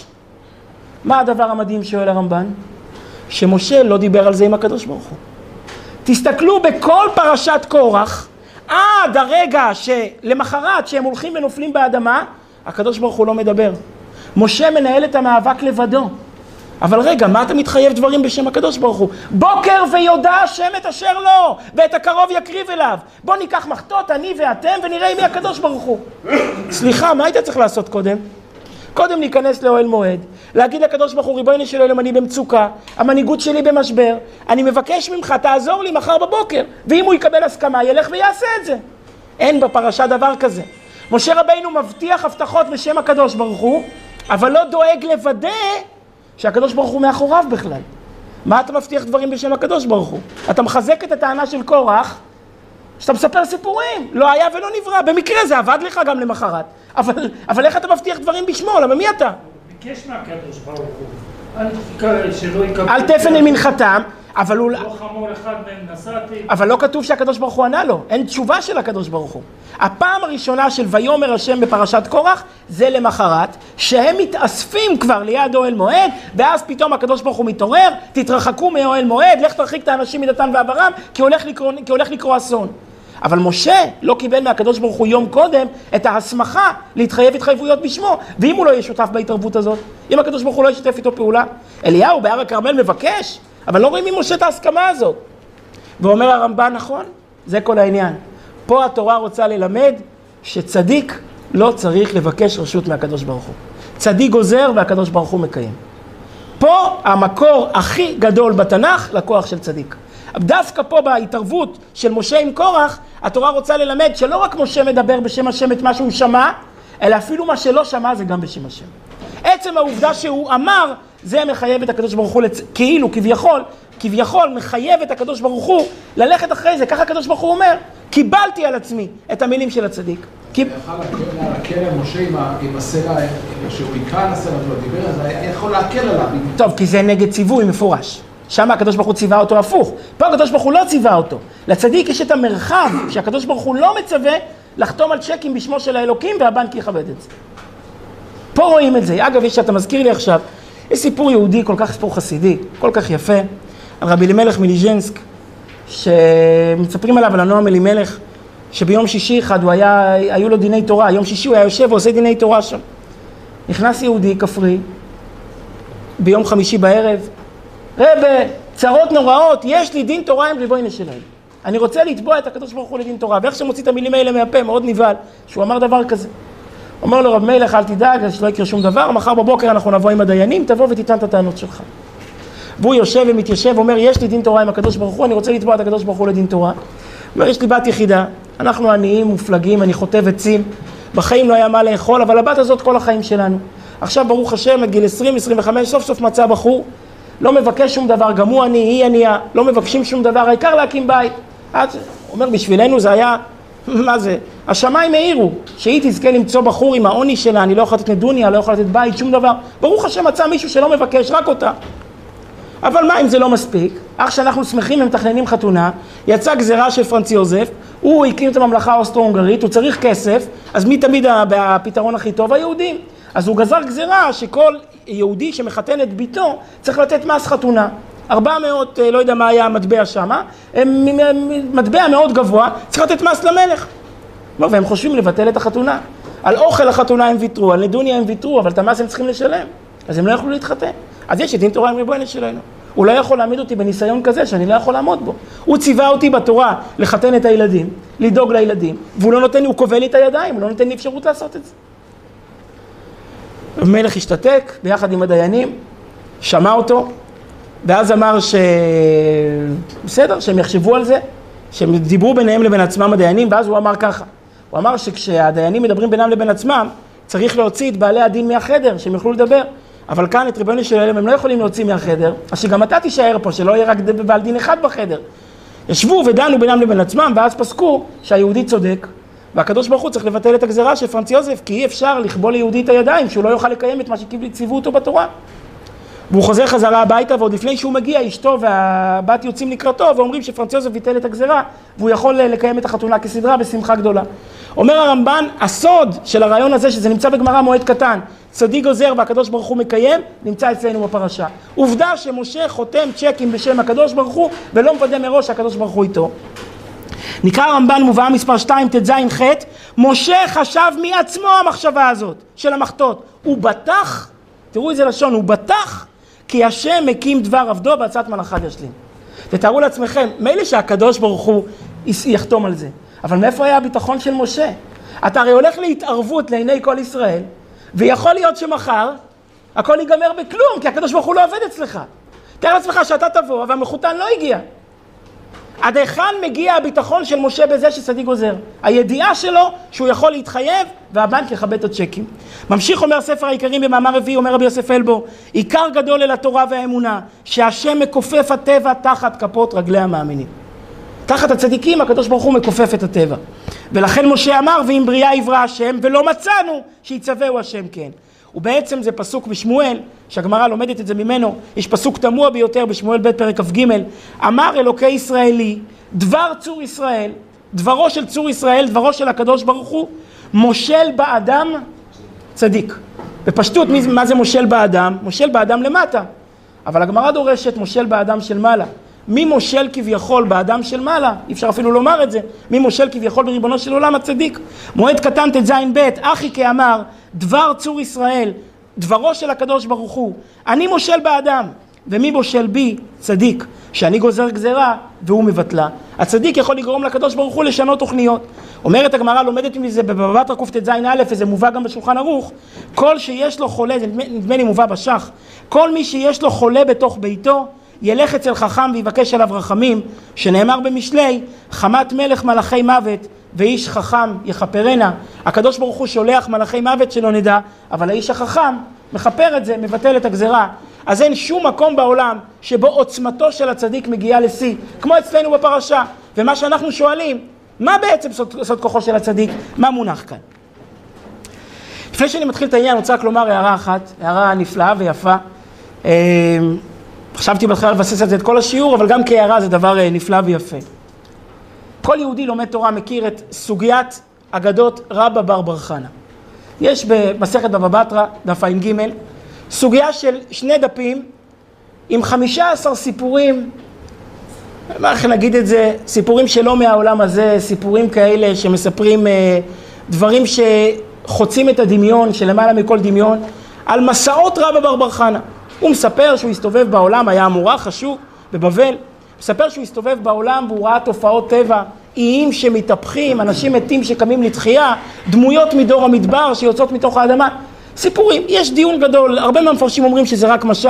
[SPEAKER 1] מה הדבר המדהים שואל הרמב"ן? שמשה לא דיבר על זה עם הקדוש ברוך הוא. תסתכלו בכל פרשת קורח, עד הרגע שלמחרת שהם הולכים ונופלים באדמה, הקדוש ברוך הוא לא מדבר. משה מנהל את המאבק לבדו. אבל רגע, מה אתה מתחייב דברים בשם הקדוש ברוך הוא? בוקר ויודע השם את אשר לו, ואת הקרוב יקריב אליו. בוא ניקח מחתות, אני ואתם, ונראה מי הקדוש ברוך הוא. סליחה, מה היית צריך לעשות קודם? קודם להיכנס לאוהל מועד, להגיד לקדוש ברוך הוא, ריבונו של עולם, אני במצוקה, המנהיגות שלי במשבר, אני מבקש ממך, תעזור לי מחר בבוקר, ואם הוא יקבל הסכמה, ילך ויעשה את זה. אין בפרשה דבר כזה. משה רבינו מבטיח הבטחות בשם הקדוש ברוך הוא, אבל לא דואג לוודא שהקדוש ברוך הוא מאחוריו בכלל. מה אתה מבטיח דברים בשם הקדוש ברוך הוא? אתה מחזק את הטענה של קורח, שאתה מספר סיפורים, לא היה ולא נברא, במקרה זה עבד לך גם למחרת. אבל איך אתה מבטיח דברים בשמו? למה מי אתה?
[SPEAKER 3] ביקש מהקדוש ברוך הוא, שלא יקבל...
[SPEAKER 1] אל תפן אל מנחתם, אבל הוא...
[SPEAKER 3] לא חמור אחד מהם נסעתי.
[SPEAKER 1] אבל לא כתוב שהקדוש ברוך הוא ענה לו, אין תשובה של הקדוש ברוך הוא. הפעם הראשונה של ויאמר השם בפרשת קורח, זה למחרת, שהם מתאספים כבר ליד אוהל מועד, ואז פתאום הקדוש ברוך הוא מתעורר, תתרחקו מאוהל מועד, לך תרחיק את האנשים מדתן ואברהם, כי הולך לקרוא אסון. אבל משה לא קיבל מהקדוש ברוך הוא יום קודם את ההסמכה להתחייב התחייבויות בשמו, ואם הוא לא יהיה שותף בהתערבות הזאת, אם הקדוש ברוך הוא לא ישתף איתו פעולה, אליהו בהר הכרמל מבקש, אבל לא רואים ממשה את ההסכמה הזאת. ואומר הרמב"ן, נכון, זה כל העניין. פה התורה רוצה ללמד שצדיק לא צריך לבקש רשות מהקדוש ברוך הוא. צדיק גוזר והקדוש ברוך הוא מקיים. פה המקור הכי גדול בתנ"ך לכוח של צדיק. דווקא פה בהתערבות של משה עם קורח, התורה רוצה ללמד שלא רק משה מדבר בשם השם את מה שהוא שמע, אלא אפילו מה שלא שמע זה גם בשם השם. עצם העובדה שהוא אמר, זה מחייב את הקדוש ברוך הוא, כאילו, כביכול מחייב את הקדוש ברוך הוא ללכת אחרי זה. ככה הקדוש ברוך הוא אומר, קיבלתי על עצמי את המילים של הצדיק.
[SPEAKER 2] יכול להקל על משה עם הסלע, שהוא יקרא על הסלע ולא דיבר, אז יכול להקל עליו.
[SPEAKER 1] טוב, כי זה נגד ציווי מפורש. שם הקדוש ברוך הוא ציווה אותו הפוך. פה הקדוש ברוך הוא לא ציווה אותו. לצדיק יש את המרחב שהקדוש ברוך הוא לא מצווה לחתום על צ'קים בשמו של האלוקים והבנק יכבד את זה. פה רואים את זה. אגב, שאתה מזכיר לי עכשיו, יש סיפור יהודי, כל כך סיפור חסידי, כל כך יפה, על רבי אלימלך מליז'נסק, שמספרים עליו על הנועם אלימלך, שביום שישי אחד היו לו דיני תורה, יום שישי הוא היה יושב ועושה דיני תורה שם. נכנס יהודי כפרי, ביום חמישי בערב, רבי, צרות נוראות, יש לי דין תורה עם ריבונו של עולם. אני רוצה לתבוע את הקדוש ברוך הוא לדין תורה, ואיך שמוציא את המילים האלה מהפה, מאוד נבהל, שהוא אמר דבר כזה. אומר לו, רב מלך, אל תדאג, שלא יקרה שום דבר, מחר בבוקר אנחנו נבוא עם הדיינים, תבוא ותיתן את הטענות שלך. והוא יושב ומתיישב, אומר, יש לי דין תורה עם הקדוש ברוך הוא, אני רוצה לתבוע את הקדוש ברוך הוא לדין תורה. אומר, יש לי בת יחידה, אנחנו עניים, מופלגים, אני חוטב עצים, בחיים לא היה מה לאכול, אבל הבת הזאת כל החיים שלנו. עכשיו ברוך השם, את גיל 20-25, סוף סוף מצא בחור, לא מבקש שום דבר, גם הוא עני, היא ענייה, לא מבקשים שום דבר, העיקר להקים בית. אומר, בשבילנו זה היה, מה זה? השמיים העירו, שהיא תזכה למצוא בחור עם העוני שלה, אני לא יכול לתת נדוניה, לא יכול לתת בית, שום דבר. ברוך השם מצא מישהו שלא מבקש, רק אותה. אבל מה אם זה לא מספיק? אך שאנחנו שמחים ומתכננים חתונה, יצא גזירה של פרנץ יוזף, הוא הקים את הממלכה האוסטרו-הונגרית, הוא צריך כסף, אז מי תמיד הפתרון הכי טוב? היהודים. אז הוא גזר גזירה שכל יהודי שמחתן את ביתו צריך לתת מס חתונה. 400, לא יודע מה היה המטבע שם, מטבע מאוד גבוה, צריך לתת מס למלך. והם חושבים לבטל את החתונה. על אוכל החתונה הם ויתרו, על נדוניה הם ויתרו, אבל את המס הם צריכים לשלם. אז הם לא יכלו להתחתן. אז יש את דין תורה עם ריבונו שלנו. הוא לא יכול להעמיד אותי בניסיון כזה שאני לא יכול לעמוד בו. הוא ציווה אותי בתורה לחתן את הילדים, לדאוג לילדים, והוא לא נותן לי, הוא קובל לי את הידיים, הוא לא נותן לי אפשרות לעשות את זה. המלך השתתק ביחד עם הדיינים, שמע אותו, ואז אמר בסדר, שהם יחשבו על זה, שהם דיברו ביניהם לבין עצמם הדיינים, ואז הוא אמר ככה. הוא אמר שכשהדיינים מדברים בינם לבין עצמם, צריך להוציא את בעלי הדין מהחדר, שהם יוכלו לדבר. אבל כאן את ריבונו של עולם הם לא יכולים להוציא מהחדר, אז שגם אתה תישאר פה, שלא יהיה רק בעל דין אחד בחדר. ישבו ודנו בינם לבין עצמם, ואז פסקו שהיהודי צודק, והקדוש ברוך הוא צריך לבטל את הגזירה של פרנץ יוזף, כי אי אפשר לכבול ליהודי את הידיים, שהוא לא יוכל לקיים את מה שציוו אותו בתורה. והוא חוזר חזרה הביתה, ועוד לפני שהוא מגיע, אשתו והבת יוצאים לקראתו, ואומרים שפרנץ יוזף ביטל את הגזירה, והוא יכול לקיים את החתונה כסדרה בשמחה גדולה. אומר הרמב"ן, הסוד של הרעיון הזה, שזה נמצא בגמרא מועד קטן, צדיק גוזר והקדוש ברוך הוא מקיים, נמצא אצלנו בפרשה. עובדה שמשה חותם צ'קים בשם הקדוש ברוך הוא, ולא מוודא מראש שהקדוש ברוך הוא איתו. נקרא הרמב"ן מובאה מספר 2, ט"ז ח', משה חשב מעצמו המחשבה הזאת של המחתות. הוא בטח, תראו איזה לשון, הוא בטח, כי השם מקים דבר עבדו בעצת מלאכת ישלים. ותארו לעצמכם, מילא שהקדוש ברוך הוא יחתום על זה, אבל מאיפה היה הביטחון של משה? אתה הרי הולך להתערבות לעיני כל ישראל, ויכול להיות שמחר הכל ייגמר בכלום, כי הקדוש ברוך הוא לא עובד אצלך. תאר לעצמך שאתה תבוא, והמחותן לא הגיע. עד היכן מגיע הביטחון של משה בזה שצדיק גוזר? הידיעה שלו שהוא יכול להתחייב, והבנק יכבד את הצ'קים. ממשיך אומר ספר העיקרים במאמר רביעי, אומר רבי יוסף אלבו, עיקר גדול אל התורה והאמונה, שהשם מכופף הטבע תחת כפות רגלי המאמינים. תחת הצדיקים הקדוש ברוך הוא מכופף את הטבע. ולכן משה אמר, ואם בריאה יברא השם, ולא מצאנו שיצווהו השם כן. ובעצם זה פסוק בשמואל, שהגמרא לומדת את זה ממנו, יש פסוק תמוה ביותר בשמואל ב' פרק כ"ג, אמר אלוקי ישראלי, דבר צור ישראל, דברו של צור ישראל, דברו של הקדוש ברוך הוא, מושל באדם צדיק. בפשטות, מה זה מושל באדם? מושל באדם למטה. אבל הגמרא דורשת מושל באדם של מעלה. מי מושל כביכול באדם של מעלה? אי אפשר אפילו לומר את זה. מי מושל כביכול בריבונו של עולם הצדיק? מועד קטן ט"ז ב' אחי כאמר, דבר צור ישראל, דברו של הקדוש ברוך הוא, אני מושל באדם, ומי מושל בי? צדיק, שאני גוזר גזירה והוא מבטלה. הצדיק יכול לגרום לקדוש ברוך הוא לשנות תוכניות. אומרת הגמרא, לומדת מזה בבבא בתרא קט"ז א', וזה מובא גם בשולחן ערוך, כל שיש לו חולה, זה נדמה לי מובא בשח, כל מי שיש לו חולה בתוך ביתו, ילך אצל חכם ויבקש עליו רחמים, שנאמר במשלי, חמת מלך מלאכי מוות ואיש חכם יחפרנה. הקדוש ברוך הוא שולח מלאכי מוות שלא נדע, אבל האיש החכם מחפר את זה, מבטל את הגזירה. אז אין שום מקום בעולם שבו עוצמתו של הצדיק מגיעה לשיא, כמו אצלנו בפרשה. ומה שאנחנו שואלים, מה בעצם סוד כוחו של הצדיק? מה מונח כאן? לפני שאני מתחיל את העניין, אני רוצה רק לומר הערה אחת, הערה נפלאה ויפה. חשבתי בהתחלה לבסס על זה את כל השיעור, אבל גם כהערה זה דבר נפלא ויפה. כל יהודי לומד תורה מכיר את סוגיית אגדות רבא בר בר חנה. יש במסכת בבא בתרא, דף ע"ג, סוגיה של 2 דפים עם 15 סיפורים, איך נגיד את זה, סיפורים שלא מהעולם הזה, סיפורים כאלה שמספרים דברים שחוצים את הדמיון, שלמעלה מכל דמיון, על מסעות רבא בר בר חנה. הוא מספר שהוא הסתובב בעולם, היה אמורה חשוב בבבל, מספר שהוא הסתובב בעולם והוא ראה תופעות טבע, איים שמתהפכים, אנשים מתים שקמים לתחייה, דמויות מדור המדבר שיוצאות מתוך האדמה. סיפורים, יש דיון גדול, הרבה מהמפרשים אומרים שזה רק משל,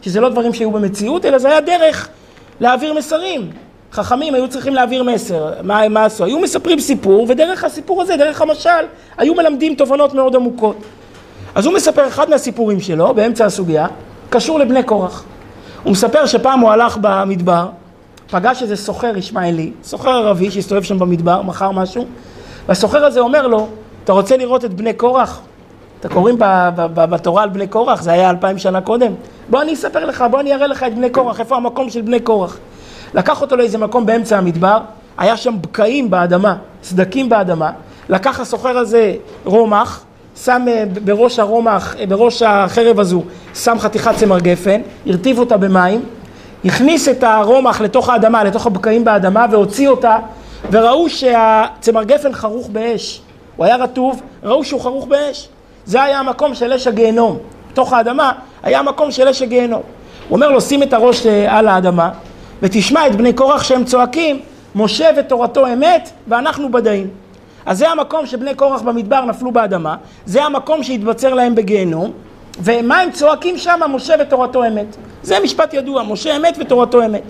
[SPEAKER 1] שזה לא דברים שהיו במציאות, אלא זה היה דרך להעביר מסרים. חכמים היו צריכים להעביר מסר, מה עשו? היו מספרים סיפור, ודרך הסיפור הזה, דרך המשל, היו מלמדים תובנות מאוד עמוקות. אז הוא מספר אחד מהסיפורים שלו, באמצע הסוגיה, קשור לבני קורח. הוא מספר שפעם הוא הלך במדבר, פגש איזה סוחר ישמעאלי, סוחר ערבי שהסתובב שם במדבר, מכר משהו, והסוחר הזה אומר לו, אתה רוצה לראות את בני קורח? אתה קוראים בתורה על בני קורח, זה היה 2000 שנה קודם. בוא אני אספר לך, בוא אני אראה לך את בני קורח, איפה המקום של בני קורח. לקח אותו לאיזה מקום באמצע המדבר, היה שם בקעים באדמה, סדקים באדמה, לקח הסוחר הזה רומח, שם בראש הרומח, בראש החרב הזו, שם חתיכת צמר גפן, הרטיב אותה במים, הכניס את הרומח לתוך האדמה, לתוך הבקעים באדמה, והוציא אותה, וראו שהצמר גפן חרוך באש. הוא היה רטוב, ראו שהוא חרוך באש. זה היה המקום של אש הגיהנום. בתוך האדמה היה המקום של אש הגיהנום. הוא אומר לו, שים את הראש על האדמה, ותשמע את בני קורח שהם צועקים, משה ותורתו אמת, ואנחנו בדאים. אז זה המקום שבני קורח במדבר נפלו באדמה, זה המקום שהתבצר להם בגיהנום, ומה הם צועקים שם? משה ותורתו אמת. זה משפט ידוע, משה אמת ותורתו אמת.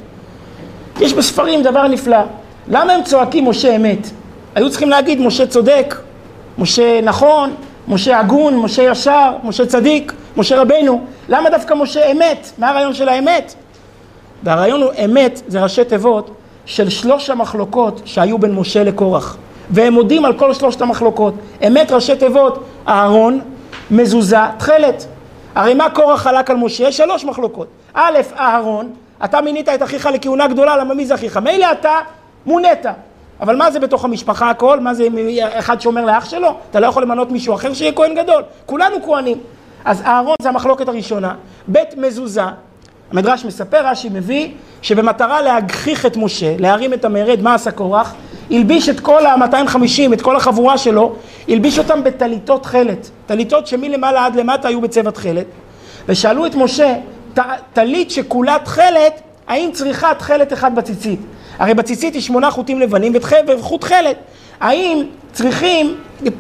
[SPEAKER 1] יש בספרים דבר נפלא. למה הם צועקים משה אמת? היו צריכים להגיד משה צודק, משה נכון, משה הגון, משה ישר, משה צדיק, משה רבנו. למה דווקא משה אמת? מה הרעיון של האמת? והרעיון הוא אמת, זה ראשי תיבות של 3 המחלוקות שהיו בין משה לקורח. והם מודים על כל 3 המחלוקות. אמת ראשי תיבות, אהרון, מזוזה, תכלת. הרי מה קורח חלק על משה? 3 מחלוקות. א', אהרון, אתה מינית את אחיך לכהונה גדולה, למה מי זה אחיך? מילא אתה מונית. אבל מה זה בתוך המשפחה הכל? מה זה אחד שאומר לאח שלו? אתה לא יכול למנות מישהו אחר שיהיה כהן גדול. כולנו כהנים. אז אהרון זה המחלוקת הראשונה. ב', מזוזה. המדרש מספר, רש"י מביא, שבמטרה להגחיך את משה, להרים את המרד, מה עשה קורח? הלביש את כל ה-250, את כל החבורה שלו, הלביש אותם בטליתות תכלת. טליתות שמלמעלה עד למטה היו בצבע תכלת. ושאלו את משה, טלית שכולה תכלת, האם צריכה תכלת אחד בציצית? הרי בציצית יש 8 חוטים לבנים וחוט תכלת. האם צריכים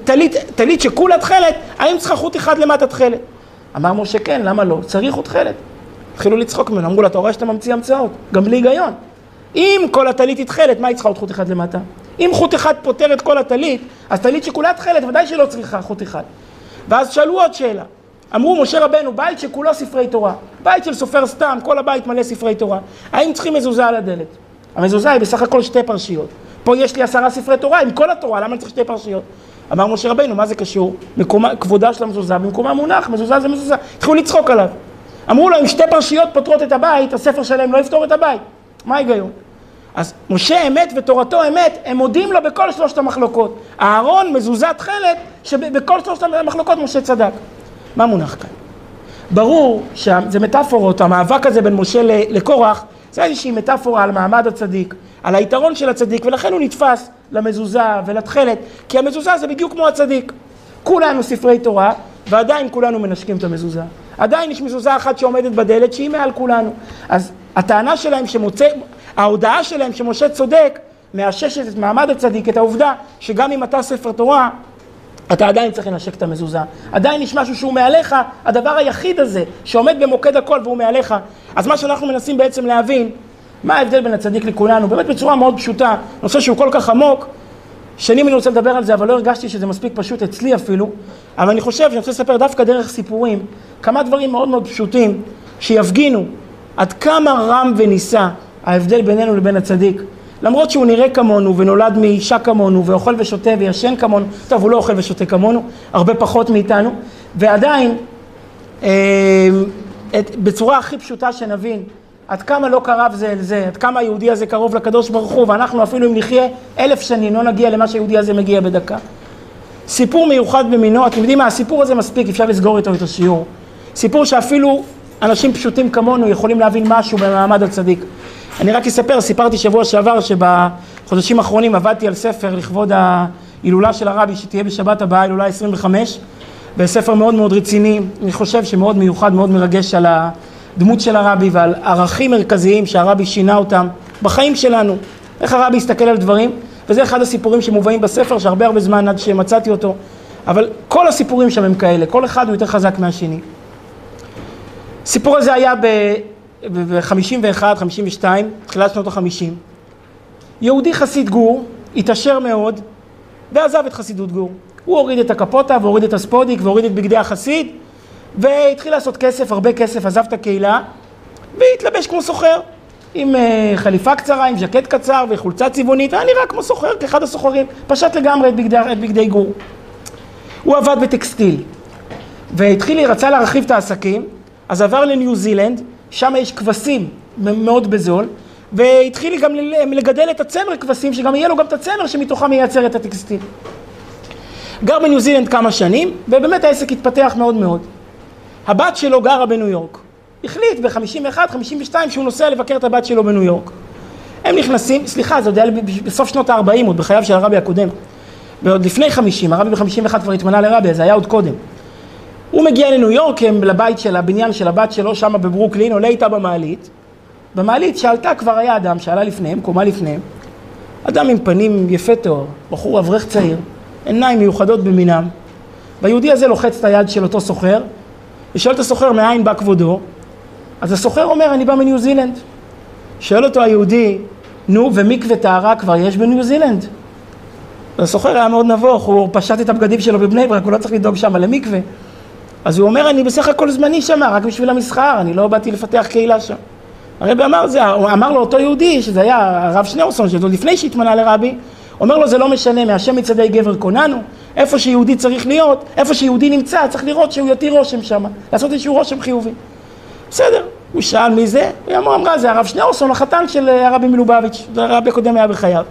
[SPEAKER 1] טלית שכולה תכלת, האם צריכה חוט אחד למטה תכלת? אמר משה כן, למה לא? צריך חוט תכלת. התחילו לצחוק ממנו, אמרו לה, אתה רואה שאתה ממציא המצאות, גם בלי היגיון. אם כל הטלית היא תכלת, מה היא צריכה עוד חוט אחד למטה? אם חוט אחד פותר את כל הטלית, אז טלית שכולה תכלת, ודאי שלא צריכה חוט אחד. ואז שאלו עוד שאלה. אמרו, משה רבנו, בית שכולו ספרי תורה. בית של סופר סתם, כל הבית מלא ספרי תורה. האם צריכים מזוזה על הדלת? המזוזה היא בסך הכל 2 פרשיות. פה יש לי 10 ספרי תורה, עם כל התורה, למה אני צריך 2 פרשיות? אמר משה רבנו, מה זה קשור? כבודה של המזוזה, במקומה מונח, מזוזה זה מזוזה. התחילו לצחוק עליו. אמרו לו, אם 2 פרשיות פותרות את הבית, הספר שלהם לא יפתור את הבית. מה ההיגיון? אז משה אמת ותורתו אמת, הם מודים לו בכל 3 המחלוקות. אהרון מזוזה תכלת, שבכל 3 המחלוקות משה צדק. מה מונח כאן? ברור שזה מטאפורות, המאבק הזה בין משה לקורח, זה איזושהי מטאפורה על מעמד הצדיק, על היתרון של הצדיק, ולכן הוא נתפס למזוזה ולתכלת, כי המזוזה זה בדיוק כמו הצדיק. כולנו ספרי תורה, ועדיין כולנו מנשקים את המזוזה. עדיין יש מזוזה אחת שעומדת בדלת שהיא מעל כולנו. אז הטענה שלהם ההודעה שלהם שמשה צודק, מאששת את מעמד הצדיק, את העובדה שגם אם אתה ספר תורה, אתה עדיין צריך לנשק את המזוזה. עדיין יש משהו שהוא מעליך, הדבר היחיד הזה שעומד במוקד הכל והוא מעליך. אז מה שאנחנו מנסים בעצם להבין, מה ההבדל בין הצדיק לכולנו, באמת בצורה מאוד פשוטה, נושא שהוא כל כך עמוק, שנים אני רוצה לדבר על זה, אבל לא הרגשתי שזה מספיק פשוט אצלי אפילו, אבל אני חושב שאני רוצה לספר דווקא דרך סיפורים, כמה דברים מאוד מאוד פשוטים, שיפגינו עד כמה רם וניסה ההבדל בינינו לבין הצדיק. למרות שהוא נראה כמונו ונולד מאישה כמונו ואוכל ושותה וישן כמונו, טוב, הוא לא אוכל ושותה כמונו, הרבה פחות מאיתנו, ועדיין, בצורה הכי פשוטה שנבין, עד כמה לא קרב זה אל זה, עד כמה היהודי הזה קרוב לקדוש ברוך הוא, ואנחנו אפילו אם נחיה 1000 שנים, לא נגיע למה שהיהודי הזה מגיע בדקה. סיפור מיוחד במינו, אתם יודעים מה, הסיפור הזה מספיק, אפשר לסגור איתו את השיעור. סיפור שאפילו אנשים פשוטים כמונו יכולים להבין משהו במעמד הצדיק. אני רק אספר, סיפרתי שבוע שעבר שבחודשים האחרונים עבדתי על ספר לכבוד ההילולה של הרבי שתהיה בשבת הבאה, הילולה 25, וספר מאוד מאוד רציני, אני חושב שמאוד מיוחד, מאוד מרגש על הדמות של הרבי ועל ערכים מרכזיים שהרבי שינה אותם בחיים שלנו, איך הרבי הסתכל על דברים, וזה אחד הסיפורים שמובאים בספר שהרבה זמן עד שמצאתי אותו, אבל כל הסיפורים שם הם כאלה, כל אחד הוא יותר חזק מהשני. הסיפור הזה היה ב-51, 52, תחילת שנות ה-50. יהודי חסיד גור, התעשר מאוד, ועזב את חסידות גור. הוא הוריד את הקפוטה, והוריד את הספודיק, והוריד את בגדי החסיד, והתחיל לעשות כסף, הרבה כסף, עזב את הקהילה, והתלבש כמו סוחר, עם חליפה קצרה, עם ז'קט קצר וחולצה צבעונית, היה נראה כמו סוחר, כאחד הסוחרים, פשט לגמרי את בגדי גור. הוא עבד בטקסטיל, רצה להרחיב את העסקים, אז עבר לניו זילנד, שם יש כבשים מאוד בזול, והתחיל גם לגדל את הצמר כבשים, שגם יהיה לו גם את הצמר שמתוכם ייצר את הטקסטיל. גר בניו זילנד כמה שנים, ובאמת העסק התפתח מאוד מאוד. הבת שלו גרה בניו יורק. החליט ב-51, 52 שהוא נוסע לבקר את הבת שלו בניו יורק. הם נכנסים, סליחה, זה עוד היה בסוף שנות ה-40, עוד בחייו של הרבי הקודם. ועוד לפני 50, הרבי ב-51 כבר התמנה לרבי, זה היה עוד קודם. הוא מגיע לניו יורק, לבית של הבניין של הבת שלו, שם בברוקלין, עולה איתה במעלית. במעלית שעלתה כבר היה אדם, שעלה לפניהם, קומה לפניהם. אדם עם פנים יפה תואר, בחור אברך צעיר, עיניים מיוחדות במינם. והיהודי הזה לוחץ את היד של אותו סוחר, ושואל את הסוחר מאין בא כבודו. אז הסוחר אומר, אני בא מניו זילנד. שואל אותו היהודי, נו, ומקווה טהרה כבר יש בניו זילנד? הסוחר היה מאוד נבוך, הוא פשט את הבגדים שלו בבני ברק, הוא לא צריך לדאוג שם למקווה. אז הוא אומר, אני בסך הכל זמני שם, רק בשביל המסחר, אני לא באתי לפתח קהילה שם. הרבי אמר לו אותו יהודי, שזה היה הרב שניאורסון, שזה לפני שהתמנה לרבי, אומר לו, זה לא משנה, מהשם מצדי גבר קוננו, איפה שיהודי צריך להיות, איפה שיהודי נמצא, צריך לראות שהוא יותיר רושם שם, לעשות איזשהו רושם חיובי. בסדר, הוא שאל מי זה, היא אמרה, זה הרב שניאורסון, החתן של הרבי מלובביץ', זה הרבי הקודם היה בחייו.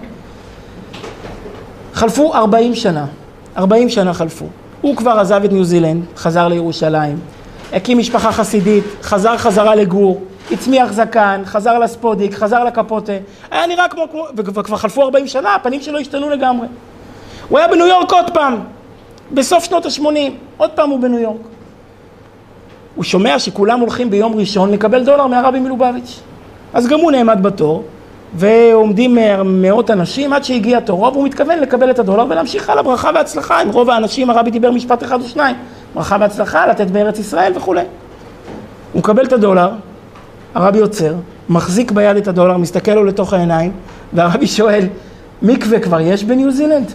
[SPEAKER 1] חלפו 40 שנה, 40 שנה חלפו. הוא כבר עזב את ניו זילנד, חזר לירושלים, הקים משפחה חסידית, חזרה לגור, הצמיח זקן, חזר לספודיק, חזר לקפוטה, היה נראה כמו, וכבר חלפו 40 שנה, הפנים שלו השתנו לגמרי. הוא היה בניו יורק עוד פעם, בסוף שנות ה-80, עוד פעם הוא בניו יורק. הוא שומע שכולם הולכים ביום ראשון לקבל דולר מהרבי מלובביץ'. אז גם הוא נעמד בתור, ועומדים מאות אנשים עד שהגיע תורו, והוא מתכוון לקבל את הדולר ולהמשיך הלאה ברכה והצלחה. עם רוב האנשים הרבי דיבר משפט אחד או שניים, ברכה והצלחה, לתת בארץ ישראל וכו'. הוא מקבל את הדולר, הרבי עוצר, מחזיק ביד את הדולר, מסתכל לו לתוך העיניים, והרבי שואל, מקווה כבר יש בניו זילנד?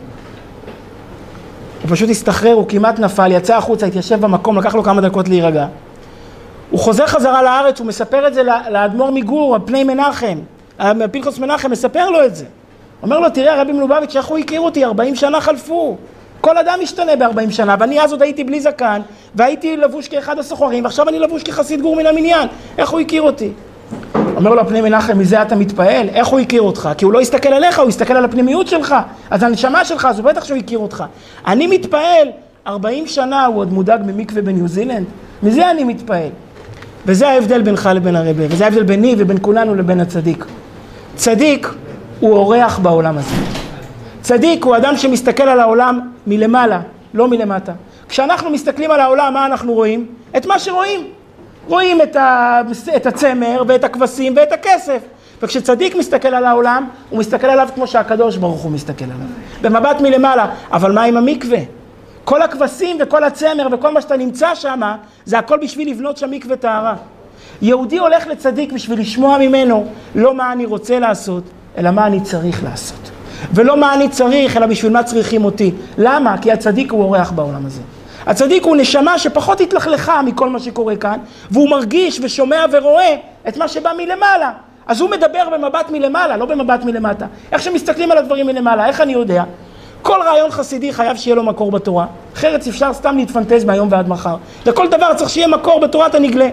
[SPEAKER 1] הוא פשוט הסתחרר, הוא כמעט נפל, יצא החוצה, התיישב במקום, לקח לו כמה דקות להירגע. הוא חוזר חזרה לארץ, הוא מספר את זה לאדמו"ר מגור, פני מנחם, פנחס מנחם מספר לו את זה. אומר לו, תראה הרבי מלובביץ', איך הוא הכיר אותי, 40 שנה חלפו. כל אדם משתנה ב-40 שנה, ואני אז עוד הייתי בלי זקן, והייתי לבוש כאחד הסוחרים, ועכשיו אני לבוש כחסיד גור מן המניין. איך הוא הכיר אותי? אומר לו, פני מנחם, מזה אתה מתפעל? איך הוא הכיר אותך? כי הוא לא הסתכל עליך, הוא הסתכל על הפנימיות שלך. אז הנשמה שלך, אז הוא בטח שהוא הכיר אותך. אני מתפעל, 40 שנה הוא עוד מודאג ממקווה בניו זילנד. מזה אני מתפעל. וזה ההבדל בינך לבין הרבי, וזה ההבדל ביני ובין כולנו לבין הצדיק. צדיק הוא אורח בעולם הזה. צדיק הוא אדם שמסתכל על העולם מלמעלה, לא מלמטה. כשאנחנו מסתכלים על העולם, מה אנחנו רואים? את מה שרואים. רואים את הצמר ואת הכבשים ואת הכסף. וכשצדיק מסתכל על העולם, הוא מסתכל עליו כמו שהקדוש ברוך הוא מסתכל עליו. במבט מלמעלה. אבל מה עם המקווה? כל הכבשים וכל הצמר וכל מה שאתה נמצא שם, זה הכל בשביל לבנות שם מקווה טהרה. יהודי הולך לצדיק בשביל לשמוע ממנו, לא מה אני רוצה לעשות, אלא מה אני צריך לעשות. ולא מה אני צריך, אלא בשביל מה צריכים אותי. למה? כי הצדיק הוא אורח בעולם הזה. הצדיק הוא נשמה שפחות התלכלכה מכל מה שקורה כאן, והוא מרגיש ושומע ורואה את מה שבא מלמעלה. אז הוא מדבר במבט מלמעלה, לא במבט מלמטה. איך שמסתכלים על הדברים מלמעלה, איך אני יודע? כל רעיון חסידי חייב שיהיה לו מקור בתורה. אחרת אפשר סתם להתפנטז מהיום ועד מחר. לכל דבר צריך שיהיה מקור בתורת הנגלה.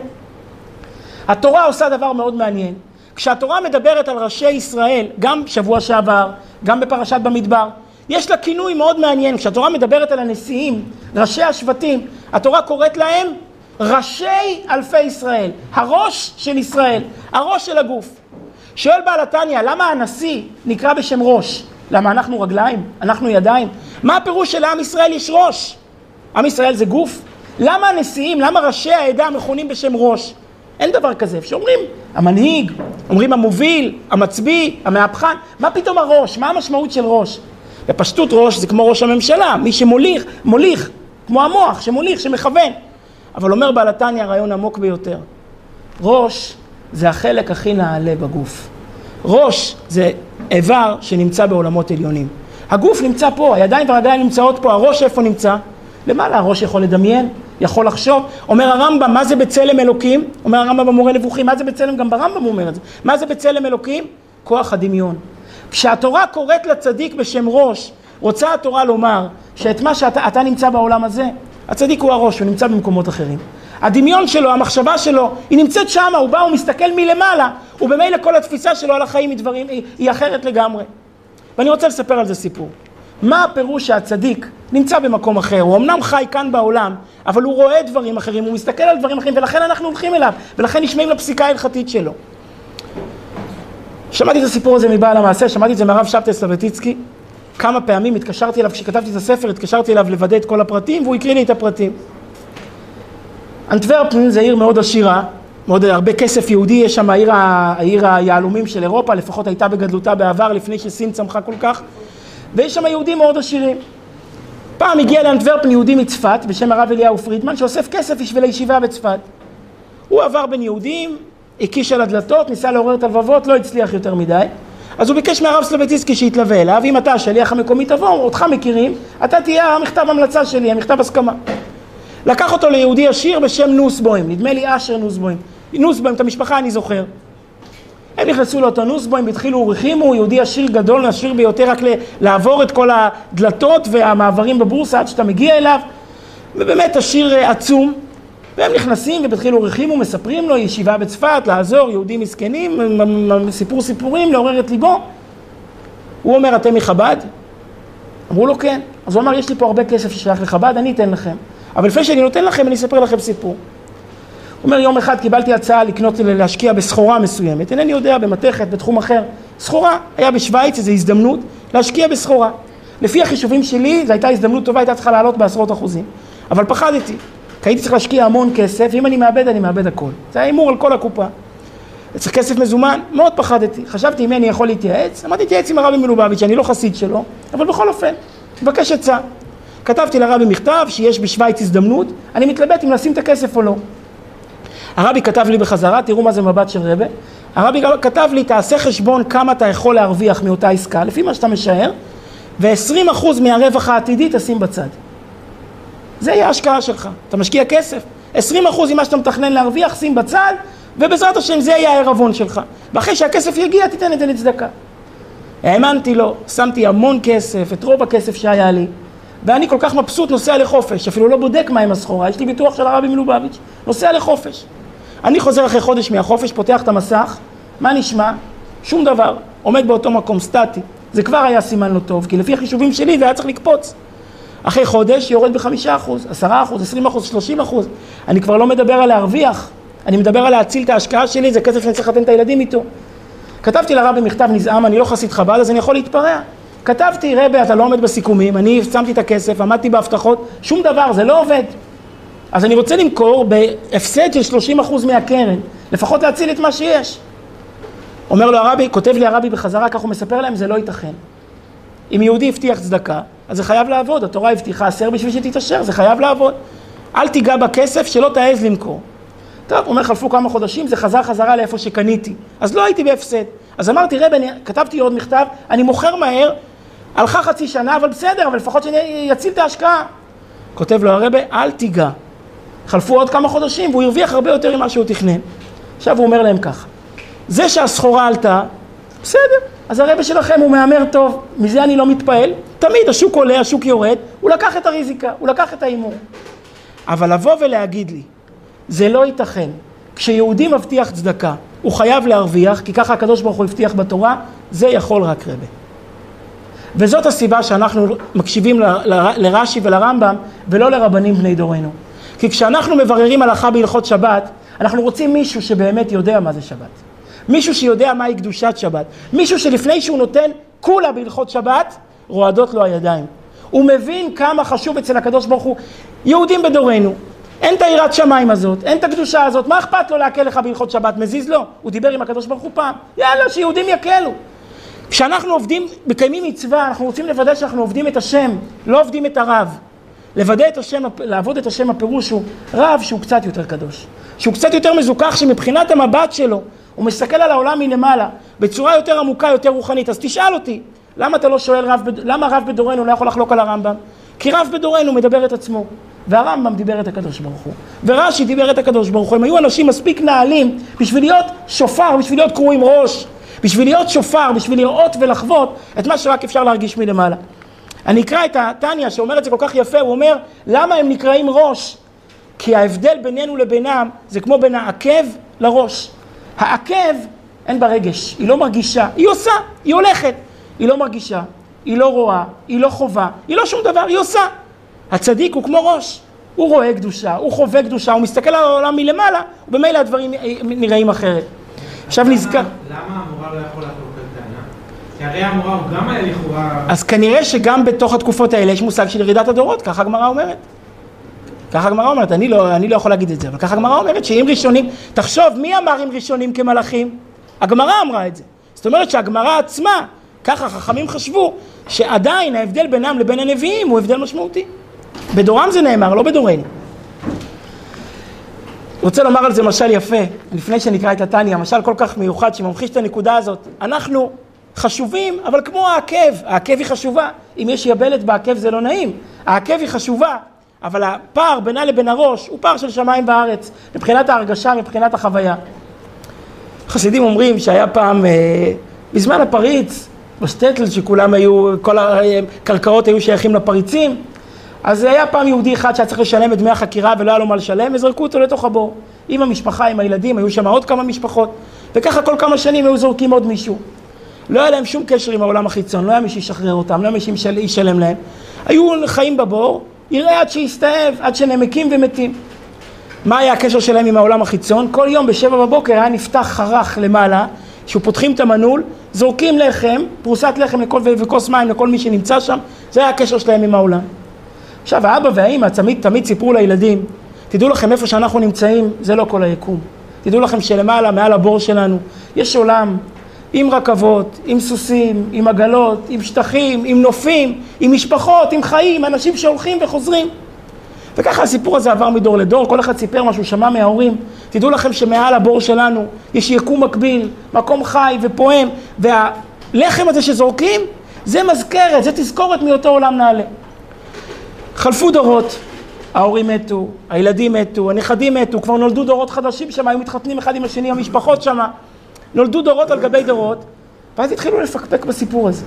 [SPEAKER 1] התורה עושה דבר מאוד מעניין. כשהתורה מדברת על ראשי ישראל, גם שבוע שעבר, גם בפרשת במדבר, יש לה כינוי מאוד מעניין. כשהתורה מדברת על הנשיאים, ראשי השבטים, התורה קוראת להם ראשי אלפי ישראל, הראש של ישראל, הראש של הגוף. שואל בעל התניא, למה הנשיא נקרא בשם ראש? למה אנחנו רגליים? אנחנו ידיים? מה הפירוש של עם ישראל יש ראש? עם ישראל זה גוף? למה הנשיאים, למה ראשי העדה מכונים בשם ראש? אין דבר כזה, שאומרים המנהיג, אומרים המוביל, המצביא, המהפכן, מה פתאום הראש? מה המשמעות של ראש? בפשטות ראש זה כמו ראש הממשלה, מי שמוליך, כמו המוח, שמוליך, שמכוון. אבל אומר בעל התניא רעיון עמוק ביותר. ראש זה החלק הכי נעלה בגוף. ראש זה איבר שנמצא בעולמות עליונים. הגוף נמצא פה, הידיים והרגליים נמצאות פה, הראש איפה נמצא? למעלה, הראש יכול לדמיין, יכול לחשוב. אומר הרמב"ם, מה זה בצלם אלוקים? אומר הרמב"ם במורה נבוכים, מה זה בצלם? גם ברמב"ם אומר את זה. מה זה בצלם אלוקים? כוח הדמיון. כשהתורה קוראת לצדיק בשם ראש, רוצה התורה לומר שאת מה שאתה נמצא בעולם הזה, הצדיק הוא הראש, הוא נמצא במקומות אחרים. הדמיון שלו, המחשבה שלו, היא נמצאת שם, הוא בא, הוא מסתכל מלמעלה, ובמילא כל התפיסה שלו על החיים היא אחרת לגמרי. ואני רוצה לספר על זה סיפור. מה הפירוש שהצדיק נמצא במקום אחר? הוא אמנם חי כאן בעולם, אבל הוא רואה דברים אחרים, הוא מסתכל על דברים אחרים, ולכן אנחנו הולכים אליו, ולכן נשמעים לפסיקה ההלכתית שלו. שמעתי את הסיפור הזה מבעל המעשה, שמעתי את זה מהרב שבתאי סלובטיצקי. כמה פעמים התקשרתי אליו, כשכתבתי את הספר, התקשרתי אליו לוודא את כל הפרטים, והוא הקריא לי את הפרטים. אנטוורפן זה עיר מאוד עשירה, מאוד הרבה כסף יהודי, יש שם העיר היהלומים של אירופה, לפחות הייתה בגדלותה בעבר, לפני שסין צמחה כל כך, ויש שם יהודים מאוד עשירים. פעם הגיע לאנטוורפן יהודי מצפת, בשם הרב אליהו פרידמן, שאוסף כסף בשביל הישיבה בצפת. הוא עבר בין יהודים, הקיש על הדלתות, ניסה לעורר את הלבבות, לא הצליח יותר מדי. אז הוא ביקש מהרב סלובטיצקי שיתלווה אליו, אם אתה השליח המקומי תבוא, אותך מכירים, אתה תהיה המכתב המלצה שלי, המכתב הסכמה. לקח אותו ליהודי עשיר בשם נוסבוים, נדמה לי אשר נוסבוים. נוסבוים, את המשפחה אני זוכר. הם נכנסו לאותו נוסבוים, התחילו ורחימו, יהודי עשיר גדול, עשיר ביותר, רק לעבור את כל הדלתות והמעברים בבורסה עד שאתה מגיע אליו, ובאמת עשיר עצום. והם נכנסים ובתחילו ורחימו, מספרים לו, ישיבה בצפת, לעזור, יהודים מסכנים, סיפורים, לעורר את ליבו. הוא אומר, אתם מחב"ד? אמרו לו, כן. אז הוא אמר, יש לי פה הרבה כסף ששייך לחב"ד, אני אתן לכם. אבל לפני שאני נותן לכם, אני אספר לכם סיפור. הוא אומר, יום אחד קיבלתי הצעה להשקיע בסחורה מסוימת. אינני יודע, במתכת, בתחום אחר. סחורה, היה בשוויץ, איזו הזדמנות, להשקיע בסחורה. לפי החישובים שלי, זו הייתה הזדמנות טובה, הייתה צריכה לעלות בעשרות אחוזים. אבל פחדתי, כי הייתי צריך להשקיע המון כסף, ואם אני מאבד הכל. זה היה אימור על כל הקופה. צריך כסף מזומן, מאוד פחדתי. חשבתי, אם אני יכול להתייעץ, אמרתי, תייעץ עם הרבי מלובביץ', אני לא חסיד שלו, אבל בכל אופן, מבקש עצה. כתבתי לרבי מכתב שיש בשוויץ הזדמנות, אני מתלבט אם לשים את הכסף או לא. הרבי כתב לי בחזרה, תראו מה זה מבט של רבי, הרבי כתב לי, תעשה חשבון כמה אתה יכול להרוויח מאותה עסקה, לפי מה שאתה משער, ו20% מהרווח העתידי תשים בצד. זה יהיה ההשקעה שלך, אתה משקיע כסף, 20% ממה שאתה מתכנן להרוויח, שים בצד, ובעזרת השם זה יהיה הערבון שלך. ואחרי שהכסף יגיע, תיתן את זה לצדקה. האמנתי לו, שמתי המון כסף, את רוב הכסף שהיה לי, ואני כל כך מבסוט, נוסע לחופש, אפילו לא בודק מה עם הסחורה, יש לי ביטוח של הרבי מלובביץ', נוסע לחופש. אני חוזר אחרי חודש מהחופש, פותח את המסך, מה נשמע? שום דבר, עומד באותו מקום, סטטי. זה כבר היה סימן לא טוב, כי לפי החישובים שלי זה היה צריך לקפוץ. אחרי חודש יורד ב5%, 10%, 20%, 30%. אני כבר לא מדבר על להרוויח, אני מדבר על להציל את ההשקעה שלי, זה כסף שאני צריך לתת את הילדים איתו. כתבתי לרבי מכתב נזעם, אני לא חסיד חב"ד, אז אני יכול להתפרע. כתבתי, רבי, אתה לא עומד בסיכומים, אני שמתי את הכסף, עמדתי בהבטחות, שום דבר, זה לא עובד. אז אני רוצה למכור בהפסד של 30% מהקרן, לפחות להציל את מה שיש. אומר לו הרבי, כותב לי הרבי בחזרה, כך הוא מספר להם, זה לא ייתכן. אם יהודי הבטיח צדקה, אז זה חייב לעבוד, התורה הבטיחה 10 בשביל שתתאשר, זה חייב לעבוד. אל תיגע בכסף שלא תעז למכור. טוב, הוא אומר, חלפו כמה חודשים, זה חזרה לאיפה שקניתי. אז לא הייתי בהפסד. אז אמרתי, רבי, כתבתי עוד מכתב, אני מוכר מהר, הלכה חצי שנה, אבל בסדר, אבל לפחות שאני אציל את ההשקעה. כותב לו הרבי, אל תיגע. חלפו עוד כמה חודשים, והוא הרוויח הרבה יותר ממה שהוא תכנן. עכשיו הוא אומר להם ככה, זה שהסחורה עלתה, בסדר, אז הרבי שלכם הוא מאמר טוב, מזה אני לא מתפעל, תמיד השוק עולה, השוק יורד, הוא לקח את הריזיקה, הוא לקח את האימור. אבל לבוא ולהגיד לי, זה לא ייתכן, כשיהודי מבטיח צדקה, הוא חייב להרוויח, כי ככה הקדוש ברוך הוא הבטיח בתורה, זה יכול רק רבי. וזאת הסיבה שאנחנו מקשיבים לרש"י ולרמב"ם, ולא לרבנים בני דורנו. כי כשאנחנו מבררים הלכה בהלכות שבת, אנחנו רוצים מישהו שבאמת יודע מה זה שבת. מישהו שיודע מהי קדושת שבת. מישהו שלפני שהוא נותן כולה בהלכות שבת, רועדות לו הידיים. הוא מבין כמה חשוב אצל הקדוש ברוך הוא. יהודים בדורנו, אין את היראת שמיים הזאת, אין את הקדושה הזאת, מה אכפת לו להקל לך בהלכות שבת? מזיז לו. הוא דיבר עם הקדוש ברוך הוא פעם. יאללה, שיהודים יקלו. כשאנחנו עובדים, מקיימים מצווה, אנחנו רוצים לוודא שאנחנו עובדים את השם, לא עובדים את הרב. לעבוד את השם הפירוש הוא רב שהוא קצת יותר קדוש, שהוא קצת יותר מזוכח, שמבחינת המבט שלו הוא מסתכל על העולם מלמעלה בצורה יותר עמוקה, יותר רוחנית. אז תשאל אותי, למה אתה לא שואל למה רב בדורנו לא יכול לחלוק על הרמב"ם? כי רב בדורנו מדבר את עצמו, והרמב"ם דיבר את הקדוש ברוך הוא, ורש"י דיבר את הקדוש ברוך הוא. הם היו אנשים מספיק נעלים בשביל להיות שופר, בשביל להיות קרועים ראש, בשביל להיות שופר, בשביל לראות ולחוות את מה שרק אפשר להרגיש מלמעלה. אני אקרא את התניא שאומר את זה כל כך יפה. הוא אומר, למה הם נקראים ראש? כי ההבדל בינינו לבינם זה כמו בין העקב לראש. העקב אין בה רגש, היא לא מרגישה, היא עושה, היא הולכת, היא לא מרגישה, היא לא רואה, היא לא חובה, היא לא שום דבר, היא עושה. הצדיק הוא כמו ראש, הוא רואה קדושה, הוא חווה קדושה, הוא מסתכל על העולם מלמעלה, ובמילא הדברים נראים אחרת. עכשיו נזכר.
[SPEAKER 4] למה המורה לא יכול לחלוק על טענה? כי הרי המורה הוא גם היה לכאורה...
[SPEAKER 1] אז כנראה שגם בתוך התקופות האלה יש מושג של ירידת הדורות, ככה הגמרא אומרת. ככה הגמרא אומרת, אני לא יכול להגיד את זה, אבל ככה הגמרא אומרת שאם ראשונים, תחשוב, מי אמר אם ראשונים כמלאכים? הגמרא אמרה את זה. זאת אומרת שהגמרא עצמה, ככה חכמים חשבו, שעדיין ההבדל בינם לבין הנביאים הוא הבדל משמעותי. בדורם זה נאמר, לא בדורנו. רוצה לומר על זה משל יפה, לפני שנקרא את התניא, משל כל כך מיוחד שממחיש את הנקודה הזאת. אנחנו חשובים, אבל כמו העקב, העקב היא חשובה. אם יש יבלת בעקב זה לא נעים. העקב היא חשובה, אבל הפער בינה לבין הראש הוא פער של שמיים בארץ, מבחינת ההרגשה, מבחינת החוויה. חסידים אומרים שהיה פעם, בזמן הפריץ, בשטטל שכולם היו, כל הקרקעות היו שייכים לפריצים, אז היה פעם יהודי אחד שהיה צריך לשלם את דמי החקירה ולא היה לו מה לשלם, וזרקו אותו לתוך הבור. עם המשפחה, עם הילדים, היו שם עוד כמה משפחות, וככה כל כמה שנים היו זורקים עוד מישהו. לא היה להם שום קשר עם העולם החיצון, לא היה מי שישחרר אותם, לא היה מי שישלם להם. היו חיים בבור, יראה עד שיסתאב, עד שנמקים ומתים. מה היה הקשר שלהם עם העולם החיצון? כל יום ב7 בבוקר היה נפתח חרך למעלה, שהוא פותחים את המנעול, זורקים לחם, פרוסת לחם וכוס מים לכל מי שנמצא שם, זה היה הקשר שלהם עם העולם. עכשיו, האבא והאמא תמיד סיפרו לילדים, תדעו לכם איפה שאנחנו נמצאים, זה לא כל היקום. תדעו לכם שלמעלה, מעל הבור שלנו, יש עולם עם רכבות, עם סוסים, עם עגלות, עם שטחים, עם נופים, עם משפחות, עם חיים, אנשים שהולכים וחוזרים. וככה הסיפור הזה עבר מדור לדור, כל אחד סיפר משהו, שמע מההורים. תדעו לכם שמעל הבור שלנו יש יקום מקביל, מקום חי ופועם, והלחם הזה שזורקים, זה מזכרת, זה תזכורת מאותו עולם נעלה. חלפו דורות, ההורים מתו, הילדים מתו, הנכדים מתו, כבר נולדו דורות חדשים שם, היו מתחתנים אחד עם השני, המשפחות שם, נולדו דורות על גבי דורות, ואז התחילו לפקפק בסיפור הזה.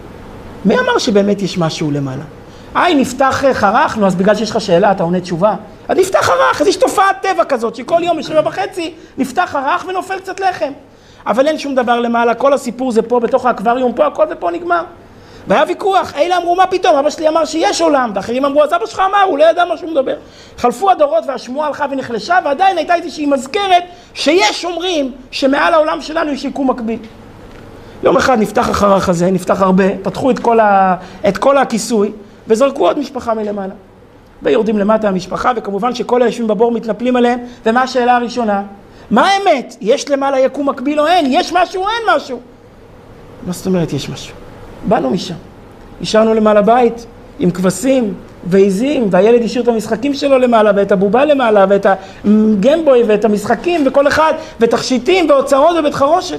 [SPEAKER 1] מי אמר שבאמת יש משהו למעלה? נפתח חרך, נו, אז בגלל שיש לך שאלה, אתה עונה תשובה. אז נפתח חרך, אז יש תופעת טבע כזאת, שכל יום ב7:30 נפתח חרך ונופל קצת לחם. אבל אין שום דבר למעלה, כל הסיפור זה פה, בתוך האקווריום, פה הכל ופה נגמר. והיה ויכוח, אלה אמרו מה פתאום, אבא שלי אמר שיש עולם, ואחרים אמרו, אז אבא שלך אמר, הוא לא ידע מה שהוא מדבר. חלפו הדורות והשמועה הלכה ונחלשה, ועדיין הייתה איזושהי מזכרת שיש אומרים שמעל העולם שלנו יש יקום מקביל. יום אחד נפתח החרך הזה, נפתח הרבה, פתחו את כל הכיסוי, וזרקו עוד משפחה מלמעלה. ויורדים למטה המשפחה, וכמובן שכל היושבים בבור מתנפלים עליהם, ומה השאלה הראשונה? מה האמת? יש למעלה יקום מקביל או אין? יש משהו או אין משהו? מה זאת אומרת יש משהו? באנו משם. השארנו למעלה בית, עם כבשים ועיזים, והילד השאיר את המשחקים שלו למעלה, ואת הבובה למעלה, ואת הגמבוי, ואת המשחקים, וכל אחד, ותכשיטים, ואוצרות ובית חרושת.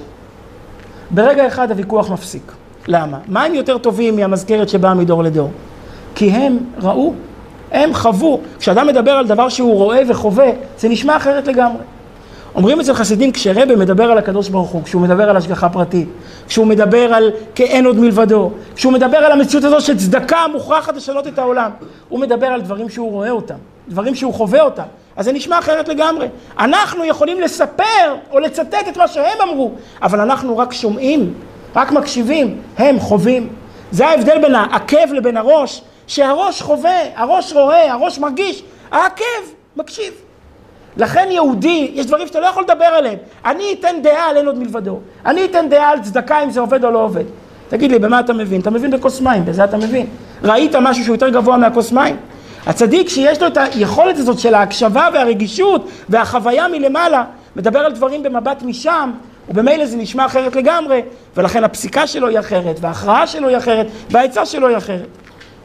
[SPEAKER 1] ברגע אחד הוויכוח מפסיק. למה? מה הם יותר טובים מהמזכרת שבאה מדור לדור? כי הם ראו, הם חוו. כשאדם מדבר על דבר שהוא רואה וחווה, זה נשמע אחרת לגמרי. אומרים אצל חסידים, כשרבא מדבר על הקדוש ברוך הוא, כשהוא מדבר על השגחה פרטית, כשהוא מדבר על כאין עוד מלבדו, כשהוא מדבר על המציאות הזו של צדקה מוכרחת לשנות את העולם, הוא מדבר על דברים שהוא רואה אותם, דברים שהוא חווה אותם. אז זה נשמע אחרת לגמרי. אנחנו יכולים לספר או לצטט את מה שהם אמרו, אבל אנחנו רק שומעים, רק מקשיבים, הם חווים. זה ההבדל בין העקב לבין הראש, שהראש חווה, הראש רואה, הראש מרגיש, העקב מקשיב. לכן יהודי, יש דברים שאתה לא יכול לדבר עליהם. אני אתן דעה על אין עוד מלבדו. אני אתן דעה על צדקה אם זה עובד או לא עובד. תגיד לי, במה אתה מבין? אתה מבין בכוס מים, בזה אתה מבין. ראית משהו שהוא יותר גבוה מהכוס מים? הצדיק שיש לו את היכולת הזאת של ההקשבה והרגישות והחוויה מלמעלה, מדבר על דברים במבט משם, ובמילא זה נשמע אחרת לגמרי, ולכן הפסיקה שלו היא אחרת, וההכרעה שלו היא אחרת, והעצה שלו היא אחרת.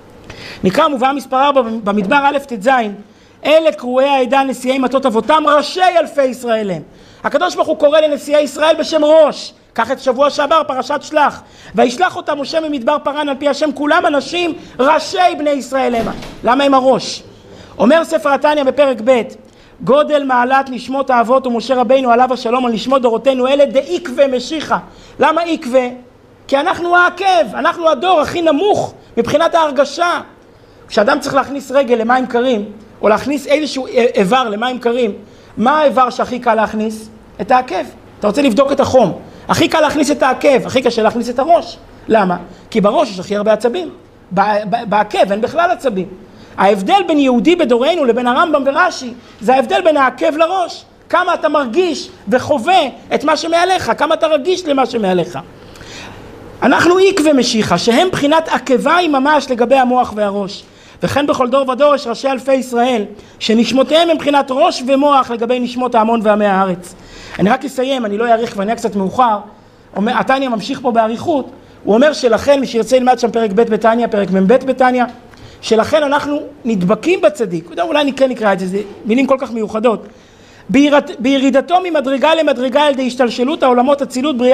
[SPEAKER 1] נקרא מובאה מספר 4 במדבר א' ט"ז, אלה קרואי העדה נשיאי מטות אבותם ראשי אלפי ישראל הם. הקדוש ברוך הוא קורא לנשיאי ישראל בשם ראש. קח את שבוע שעבר פרשת שלח, וישלח אותם משה ממדבר פרן על פי השם כולם אנשים ראשי בני ישראל הם. למה הם הראש? אומר ספר התניא בפרק ב', גודל מעלת נשמות האבות ומשה רבינו עליו השלום על נשמות דורותינו אלה דעיקווה משיחה. למה עיקווה? כי אנחנו העקב, אנחנו הדור הכי נמוך מבחינת ההרגשה. כשאדם צריך להכניס רגל למים קרים או להכניס איזשהו איבר למים קרים, מה האיבר שהכי קל להכניס? את העקב. אתה רוצה לבדוק את החום, הכי קל להכניס את העקב, הכי קשה להכניס את הראש. למה? כי בראש יש הכי הרבה עצבים, בעקב אין בכלל עצבים. ההבדל בין יהודי בדורנו לבין הרמב"ם ורש"י זה ההבדל בין העקב לראש. כמה אתה מרגיש וחווה את מה שמעליך, כמה אתה רגיש למה שמעליך. אנחנו עיקווה משיחה שהם בחינת עקביים ממש לגבי המוח והראש. וכן בכל דור ודור יש ראשי אלפי ישראל שנשמותיהם הם בחינת ראש ומוח לגבי נשמות ההמון ועמי הארץ. אני רק אסיים, אני לא אאריך ואני קצת מאוחר. התניא ממשיך פה באריכות, הוא אומר שלכן מי שירצה ילמד שם פרק ב' בתניא, פרק מ"ב בתניא, שלכן אנחנו נדבקים בצדיק. אולי אני כן נקרא את זה, זה מילים כל כך מיוחדות. בירידתו ממדרגה למדרגה על ידי השתלשלות העולמות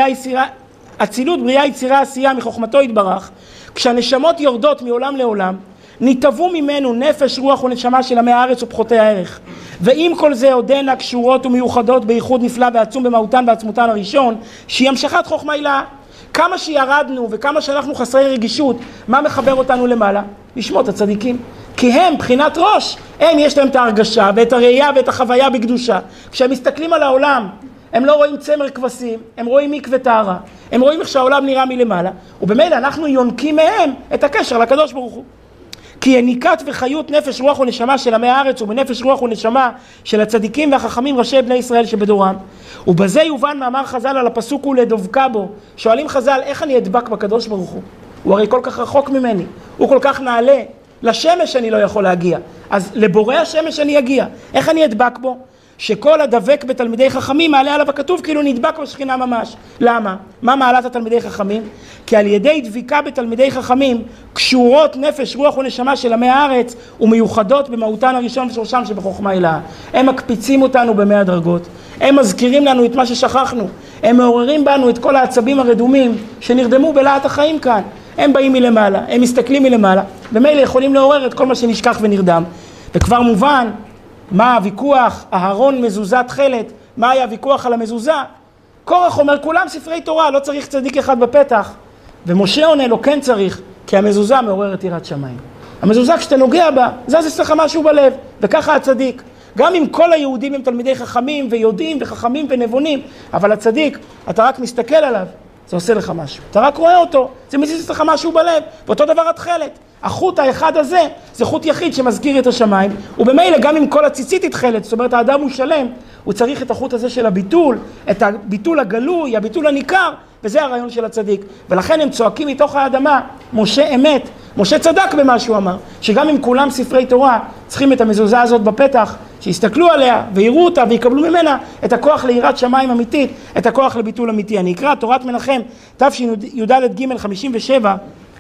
[SPEAKER 1] אצילות בריאה יצירה עשייה מחוכמתו יתברך, כשהנשמות יורדות מעולם לעולם ניטבו ממנו נפש רוח ונשמה של עמי הארץ ופחותי הערך, ועם כל זה עודנה קשורות ומיוחדות בייחוד נפלא ועצום במהותן ועצמותן הראשון שהיא המשכת חוכמה הילאה. כמה שירדנו וכמה שאנחנו חסרי רגישות, מה מחבר אותנו למעלה? נשמות הצדיקים, כי הם בחינת ראש, הם יש להם את ההרגשה ואת הראייה ואת החוויה בקדושה. כשהם מסתכלים על העולם הם לא רואים צמר כבשים, הם רואים מקווה טהרה, הם רואים איך שהעולם נראה מלמעלה, ובמילא אנחנו יונקים מהם את הקשר לקדוש ברוך הוא. כי יניקת וחיות נפש רוח ונשמה של עמי הארץ ובנפש רוח ונשמה של הצדיקים והחכמים ראשי בני ישראל שבדורם. ובזה יובן מאמר חז"ל על הפסוק ולדבקה בו. שואלים חז"ל, איך אני אדבק בקדוש ברוך הוא? הוא הרי כל כך רחוק ממני, הוא כל כך נעלה, לשמש אני לא יכול להגיע, אז לבורא השמש אני אגיע, איך אני אדבק בו? שכל הדבק בתלמידי חכמים מעלה עליו הכתוב כאילו נדבק בשכינה ממש. למה? מה מעלת התלמידי חכמים? כי על ידי דביקה בתלמידי חכמים קשורות נפש רוח ונשמה של עמי הארץ ומיוחדות במהותן הראשון ושורשם שבחוכמה הילאה. הם מקפיצים אותנו במאה דרגות, הם מזכירים לנו את מה ששכחנו, הם מעוררים בנו את כל העצבים הרדומים שנרדמו בלהט החיים כאן. הם באים מלמעלה, הם מסתכלים מלמעלה, ומילא יכולים לעורר את כל מה שנשכח ונרדם. וכבר מובן מה הוויכוח, אהרון מזוזת חלת, מה היה הוויכוח על המזוזה? קורח אומר כולם ספרי תורה, לא צריך צדיק אחד בפתח. ומשה עונה לו כן צריך, כי המזוזה מעוררת יראת שמיים. המזוזה כשאתה נוגע בה, זז אצלך משהו בלב, וככה הצדיק. גם אם כל היהודים הם תלמידי חכמים ויודעים וחכמים ונבונים, אבל הצדיק, אתה רק מסתכל עליו, זה עושה לך משהו. אתה רק רואה אותו, זה מזיז לך משהו בלב, ואותו דבר התחלת. החוט האחד הזה, זה חוט יחיד שמזכיר את השמיים, ובמילא גם אם כל הציצית התחלת, זאת אומרת האדם הוא שלם, הוא צריך את החוט הזה של הביטול, את הביטול הגלוי, הביטול הניכר, וזה הרעיון של הצדיק. ולכן הם צועקים מתוך האדמה, משה אמת, משה צדק במה שהוא אמר, שגם אם כולם ספרי תורה, צריכים את המזוזה הזאת בפתח, שיסתכלו עליה ויראו אותה ויקבלו ממנה את הכוח ליראת שמיים אמיתית, את הכוח לביטול אמיתי. אני אקרא תורת מנחם, תשי"ד ג' 57,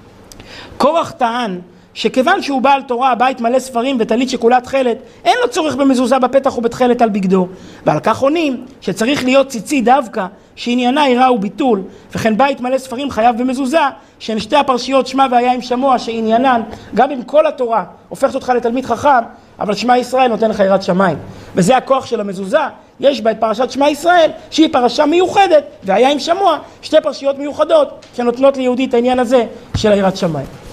[SPEAKER 1] קורח טען שכיוון שהוא בעל תורה, הבית מלא ספרים וטלית שכולה תכלת, אין לו צורך במזוזה בפתח ובתכלת על בגדו. ועל כך עונים שצריך להיות ציצי דווקא, שעניינה יראה וביטול, וכן בית מלא ספרים חייב במזוזה, שהן שתי הפרשיות שמע והיה עם שמוע, שעניינן, גם אם כל התורה הופכת אותך לתלמיד חכם, אבל שמע ישראל נותן לך יראת שמיים. וזה הכוח של המזוזה, יש בה את פרשת שמע ישראל, שהיא פרשה מיוחדת, והיה עם שמוע, שתי פרשיות מיוחדות, שנותנות ליהודי את העניין הזה של יראת שמיים.